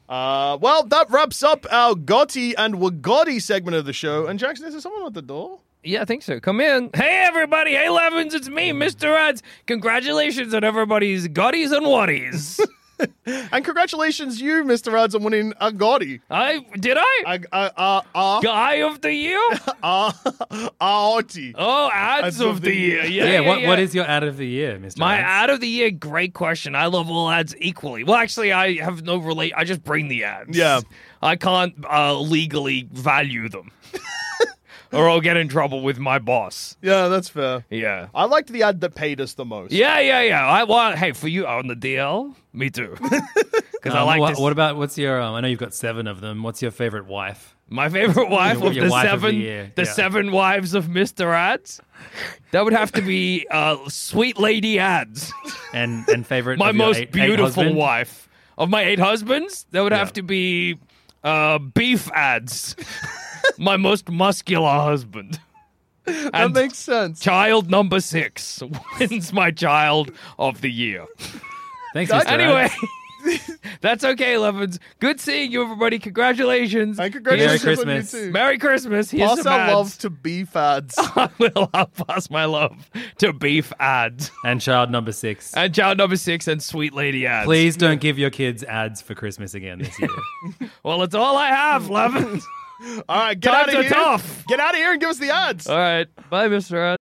Uh, well, that wraps up our Gotti and Wagotti segment of the show. And Jackson, is there someone at the door? Yeah, I think so. Come in. Hey, everybody. Hey, Levins. It's me, Mister Ads. Congratulations on everybody's Gotties and Whatties. And congratulations, you, Mister Ads, on winning a Gotti. I did I? A, a, a, a, Guy of the year? a, a Otti. Oh, ads, of, the year. Yeah, Yeah, yeah, what, yeah. what is your ad of the year, Mister My Ads? ad of the year? Great question. I love all ads equally. Well, actually, I have no relate. I just bring the ads. Yeah. I can't uh, legally value them, or I'll get in trouble with my boss. Yeah, that's fair. Yeah. I liked the ad that paid us the most. Yeah, yeah, yeah. I want. Hey, for you on the D L, me too. Because I Um, like what, this. what about, what's your, um, I know you've got seven of them. What's your favorite wife? My favorite wife Your- of your the wife of the seven, year, the yeah. seven wives of Mister Ads. That would have to be uh, Sweet Lady Ads. And and favorite My of your most eight- eight beautiful husband? wife of my eight husbands. That would Yeah. have to be uh, Beef Ads. My most muscular husband. That And makes sense. child number six wins my child of the year. Thanks, Mister Anyway. Ads. That's okay, Levins. Good seeing you, everybody. Congratulations. And congratulations Merry on you Christmas. too. Merry Christmas. Here's Pass some our ads. love to beef ads. I will. I'll pass my love to Beef Ads. And child number six. And child number six and Sweet Lady Ads. Please don't give your kids ads for Christmas again this year. Well, it's all I have, Levins. All right, get Times out are of here. tough. Get out of here and give us the ads. All right. Bye, Mister Ads.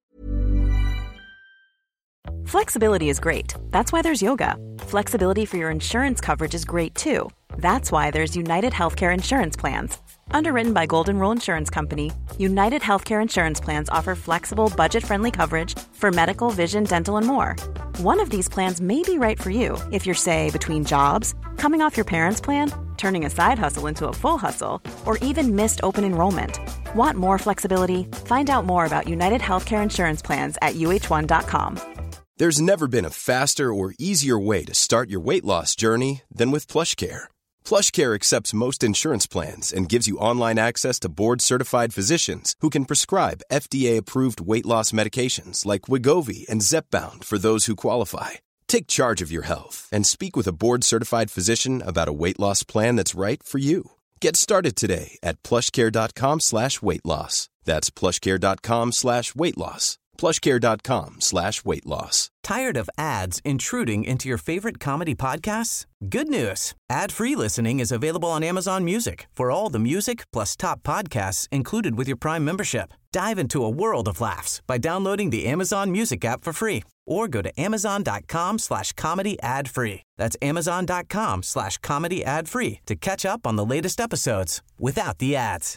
Flexibility is great. That's why there's yoga. Flexibility for your insurance coverage is great too. That's why there's United Healthcare Insurance Plans. Underwritten by Golden Rule Insurance Company, United Healthcare Insurance Plans offer flexible, budget-friendly coverage for medical, vision, dental, and more. One of these plans may be right for you if you're, say, between jobs, coming off your parents' plan, turning a side hustle into a full hustle, or even missed open enrollment. Want more flexibility? Find out more about United Healthcare Insurance Plans at U H one dot com. There's never been a faster or easier way to start your weight loss journey than with PlushCare. PlushCare accepts most insurance plans and gives you online access to board-certified physicians who can prescribe F D A-approved weight loss medications like Wegovy and Zepbound for those who qualify. Take charge of your health and speak with a board-certified physician about a weight loss plan that's right for you. Get started today at plushcare.com slash weight loss. That's plushcare.com slash weight loss. plushcare.com slash weight loss. Tired of ads intruding into your favorite comedy podcasts? Good news. Ad-free listening is available on Amazon Music for all the music plus top podcasts included with your Prime membership. Dive into a world of laughs by downloading the Amazon Music app for free or go to amazon.com slash comedy ad free. That's amazon.com slash comedy ad free to catch up on the latest episodes without the ads.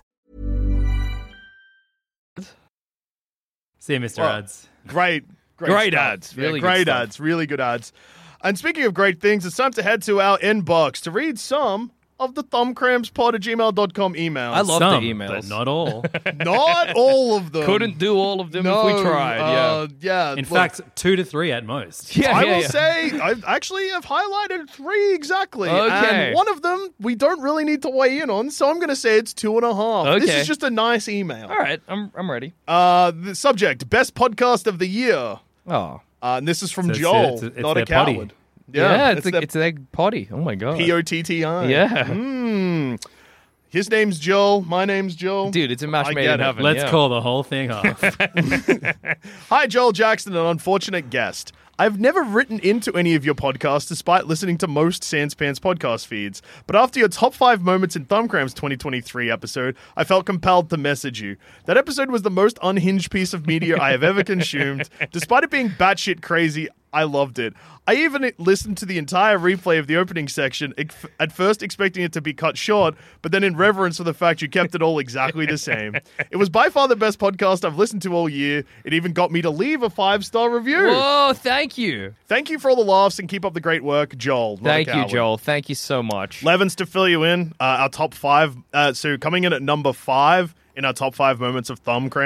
See you, Mister Well, Ads. Great. Great, Great stuff. ads. Yeah, Really good great stuff. ads. Really good ads. And speaking of great things, it's time to head to our inbox to read some of the thumbcrampspod at gmail dot com emails. I love Some, the emails. but not all. Not all of them. Couldn't do all of them no, if we tried. uh, yeah. In look, fact, two to three at most. yeah. I yeah, will yeah. say I actually have highlighted three exactly. Okay. And one of them we don't really need to weigh in on, so I'm going to say it's two and a half. This Okay. is just a nice email. All right. I'm I'm ready. Uh, the subject, best podcast of the year. Oh. Uh, and this is from So it's- Joel, it's- it's not a their potty. coward. Yeah, it's, it's a, their it's an egg potty. Oh my god. P O T T I. Yeah. Mm. His name's Joel. My name's Joel. Dude, it's a match I made get in it. heaven. Let's yeah. call the whole thing off. Hi, Joel Jackson, an unfortunate guest. I've never written into any of your podcasts despite listening to most Sanspants podcast feeds. But after your top five moments in Thumbcramps twenty twenty-three episode, I felt compelled to message you. That episode was the most unhinged piece of media I have ever consumed. Despite it being batshit crazy, I loved it. I even listened to the entire replay of the opening section, ex- at first expecting it to be cut short, but then in reverence for the fact you kept it all exactly the same. It was by far the best podcast I've listened to all year. It even got me to leave a five-star review. Whoa, thank you. Thank you for all the laughs and keep up the great work, Joel. not a Thank you, coward. Joel. Thank you so much. Levins, to fill you in, uh, our top five. Uh, so coming in at number five in our top five moments of thumb cramps,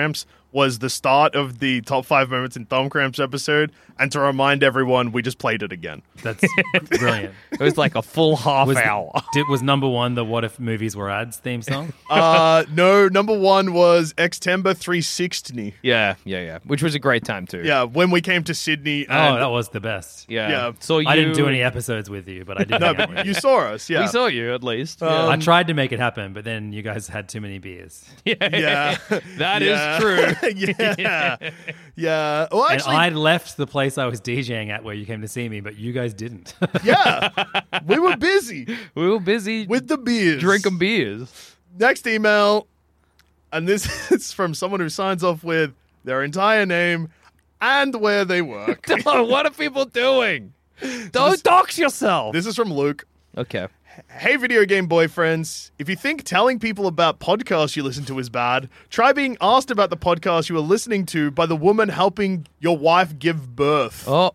was the start of the top five moments in Thumb Cramps episode, and to remind everyone, we just played it again. That's brilliant. It was like a full half was, hour. Did, was number one the What If Movies Were Ads theme song? uh, no, number one was Extember three sixty. Yeah, yeah, yeah. Which was a great time too. Yeah, when we came to Sydney. Oh, And, that was the best. Yeah. Yeah. So you... I didn't do any episodes with you, but I did. No, hang out but with you saw us, yeah. We saw you, at least. Um, I tried to make it happen, but then you guys had too many beers. Yeah. Yeah. That Yeah. is true. yeah. Yeah. Well, actually, and I left the place I was DJing at where you came to see me, but you guys didn't. yeah. We were busy We were busy with the beers. drinking beers. Next email, and this is from someone who signs off with their entire name and where they work. Oh, what are people doing? Don't this- dox yourself. This is from Luke. Okay. Hey, video game boyfriends. If you think telling people about podcasts you listen to is bad, try being asked about the podcast you were listening to by the woman helping your wife give birth. Oh.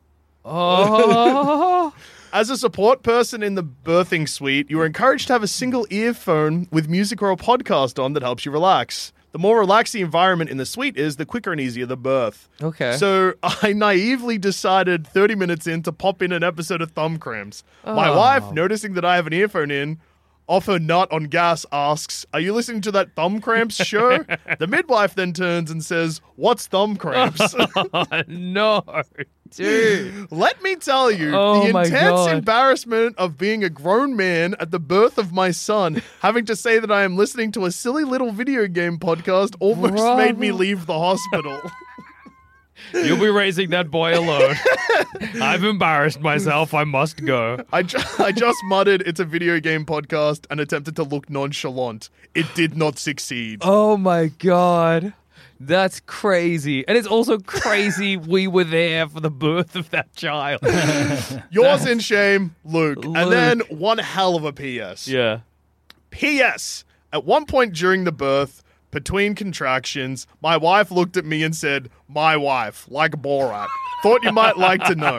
Oh. As a support person in the birthing suite, you are encouraged to have a single earphone with music or a podcast on that helps you relax. The more relaxed the environment in the suite is, the quicker and easier the birth. Okay. So I naively decided thirty minutes in to pop in an episode of Thumb Cramps. My Oh. wife, noticing that I have an earphone in, off her nut on gas, asks, "Are you listening to that Thumb Cramps show?" The midwife then turns and says, "What's Thumb Cramps?" Oh, no, dude. Let me tell you, Oh the my intense God. embarrassment of being a grown man at the birth of my son, having to say that I am listening to a silly little video game podcast, almost Bravo. made me leave the hospital. You'll be raising that boy alone. I've embarrassed myself. I must go. I, ju- I just muttered, "It's a video game podcast," and attempted to look nonchalant. It did not succeed. Oh my God. That's crazy. And it's also crazy we were there for the birth of that child. Yours in shame, Luke. Luke. And then one hell of a P S. Yeah. P S. At one point during the birth, between contractions, my wife looked at me and said, "My wife, like Borat. Thought you might like to know."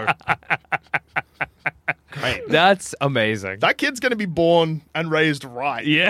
Great. That's amazing. That kid's going to be born and raised right. Yeah.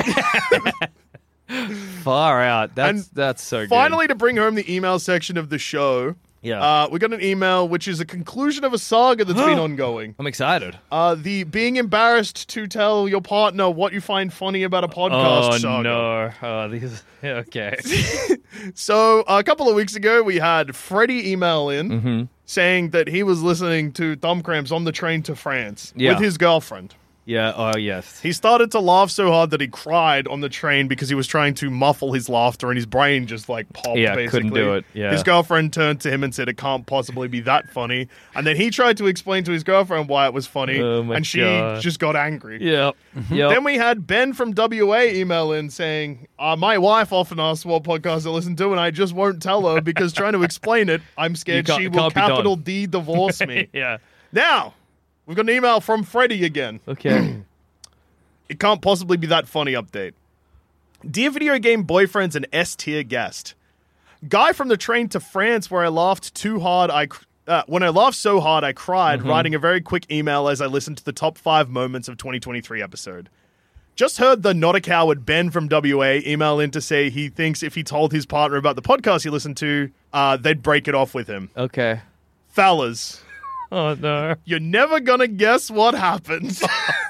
Far out. That's And that's so good. Finally, to bring home the email section of the show, Yeah. uh, we got an email which is a conclusion of a saga that's been ongoing. I'm excited. Uh, the being embarrassed to tell your partner what you find funny about a podcast Oh saga. no. Oh, these okay. So a couple of weeks ago, we had Freddie email in Mm-hmm. saying that he was listening to Thumb Cramps on the train to France Yeah. with his girlfriend. Yeah, oh yes. He started to laugh so hard that he cried on the train because he was trying to muffle his laughter and his brain just like popped, Yeah, basically. couldn't do it, yeah. His girlfriend turned to him and said, "It can't possibly be that funny." And then he tried to explain to his girlfriend why it was funny, Oh, my and she God. just got angry. Yep. Yep. Then we had Ben from W A email in saying, uh, "My wife often asks what podcast I listen to, and I just won't tell her because trying to explain it, I'm scared You can't- she it will can't be done." capital D divorce me." Yeah. Now, we've got an email from Freddie again. Okay. It can't possibly be that funny update. Dear video game boyfriends and S-tier guest. Guy from the train to France where I laughed too hard. I cr- uh, when I laughed so hard I cried, Mm-hmm. writing a very quick email as I listened to the top five moments of twenty twenty-three episode. Just heard the not a coward Ben from W A email in to say he thinks if he told his partner about the podcast he listened to, uh, they'd break it off with him. Okay. Fellas, Oh no. you're never gonna guess what happened.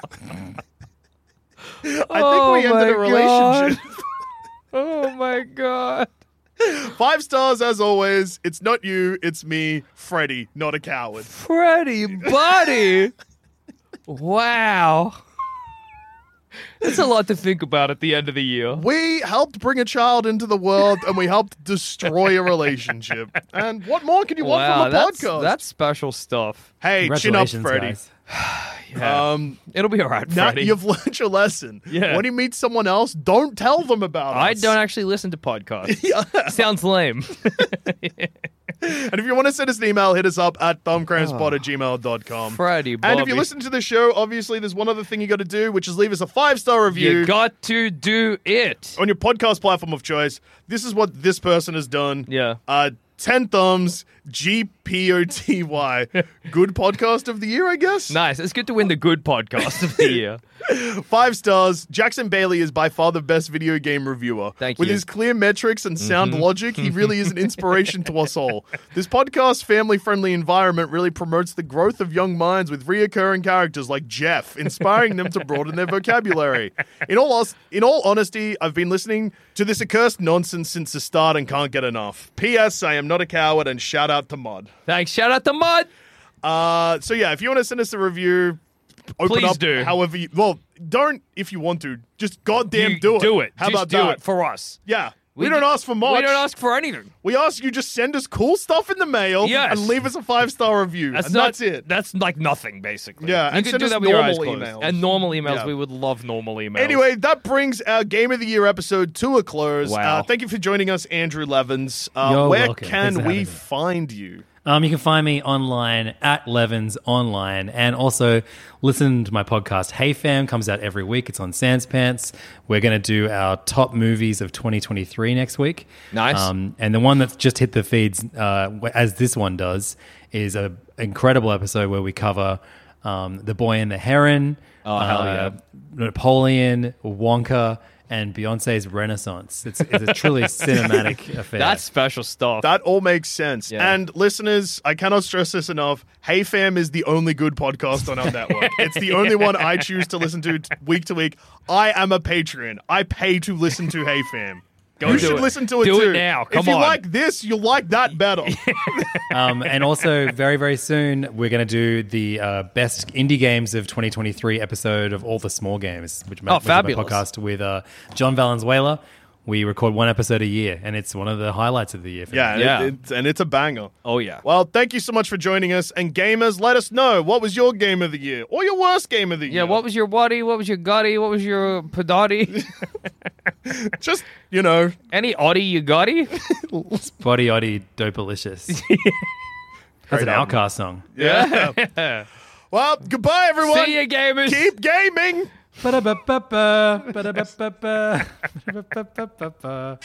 I think Oh, we ended my a relationship. Oh my God. Five stars as always. It's not you, it's me, Freddie, not a coward. Freddie, buddy. Wow. That's a lot to think about at the end of the year. We helped bring a child into the world and we helped destroy a relationship. And what more can you want Wow, from a that's, podcast? that's special stuff. Hey, chin up, Congratulations, Freddie. guys. Yeah. Um, It'll be all right, now Freddie. you've learned your lesson. Yeah. When you meet someone else, don't tell them about I us. don't actually listen to podcasts. Sounds lame. And if you want to send us an email, hit us up at thumbcrampspot at gmail dot com. Freddie, And if Bobby. you listen to the show, obviously there's one other thing you got to do, which is leave us a five-star review. You got to do it. On your podcast platform of choice. This is what this person has done. Yeah. Uh, ten thumbs, G P O T Y. Good podcast of the year, I guess? Nice. It's good to win the good podcast of the year. Five stars. Jackson Bailey is by far the best video game reviewer. Thank With you. his clear metrics and sound Mm-hmm. logic, he really is an inspiration to us all. This podcast's family-friendly environment really promotes the growth of young minds with reoccurring characters like Jeff, inspiring them to broaden their vocabulary. In all, os- in all honesty, I've been listening to this accursed nonsense since the start and can't get enough. P S. I am not a coward, and shout out to Mud. Thanks. Shout out to Mud. Uh, so yeah, if you want to send us a review, open Please up do. however you... Well, don't if you want to. Just goddamn You do it. Do it. How Just about do that? it for us. Yeah. We, We don't d- ask for much. We don't ask for anything. We ask you just send us cool stuff in the mail Yes. and leave us a five-star review. That's and not, that's it. That's like nothing, basically. Yeah, you and can send do us that with your eyes normal closed. emails. And normal emails. Yeah. We would love normal emails. Anyway, that brings our Game of the Year episode to a close. Wow. Uh, thank you for joining us, Andrew Levins. Uh, You're where welcome. Thanks can for we having me. find you? Um, you can find me online at Levins Online, and also listen to my podcast. Hey Fam comes out every week. It's on Sans Pants. We're going to do our top movies of twenty twenty-three next week. Nice. Um, and the one that's just hit the feeds, uh, as this one does, is an incredible episode where we cover um, The Boy and the Heron, Oh, hell uh, Napoleon, Wonka, and Beyonce's Renaissance. It's, it's a truly cinematic affair. That's special stuff. That all makes sense. Yeah. And listeners, I cannot stress this enough. Hey Fam is the only good podcast on our network. It's the only one I choose to listen to t- week to week. I am a Patreon. I pay to listen to Hey Fam. Go you do should it. listen to it Do it too. now. Come if you on. like this, you'll like that better. Um, and also, very, very soon, we're going to do the uh, best indie games of twenty twenty-three episode of All the Small Games, which, Oh, which is my fabulous. podcast with uh, John Valenzuela. We record one episode a year, and it's one of the highlights of the year. For Yeah, me. and, Yeah. It, it's- and it's a banger. Oh, yeah. Well, thank you so much for joining us. And gamers, let us know, what was your game of the year or your worst game of the Yeah, year? what was your waddy? What was your gutty? What was your padati? Just, you know, Any oddie you gotty? Body Oddy Dopalicious. That's Great an album. Outcast song. yeah. Well, goodbye, everyone. See ya, gamers. Keep gaming. Ba-da-ba-ba-ba, ba-da-ba-ba-ba, ba-da-ba-ba-ba-ba.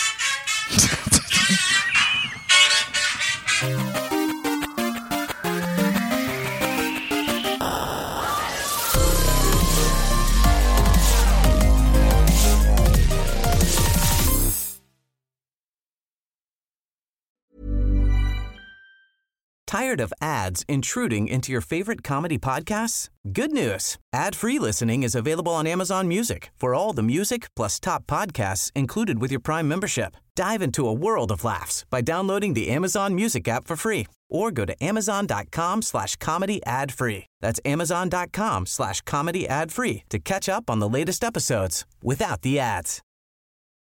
Tired of ads intruding into your favorite comedy podcasts? Good news. Ad-free listening is available on Amazon Music for all the music plus top podcasts included with your Prime membership. Dive into a world of laughs by downloading the Amazon Music app for free or go to amazon.com slash comedy ad free. That's amazon.com slash comedy ad free to catch up on the latest episodes without the ads.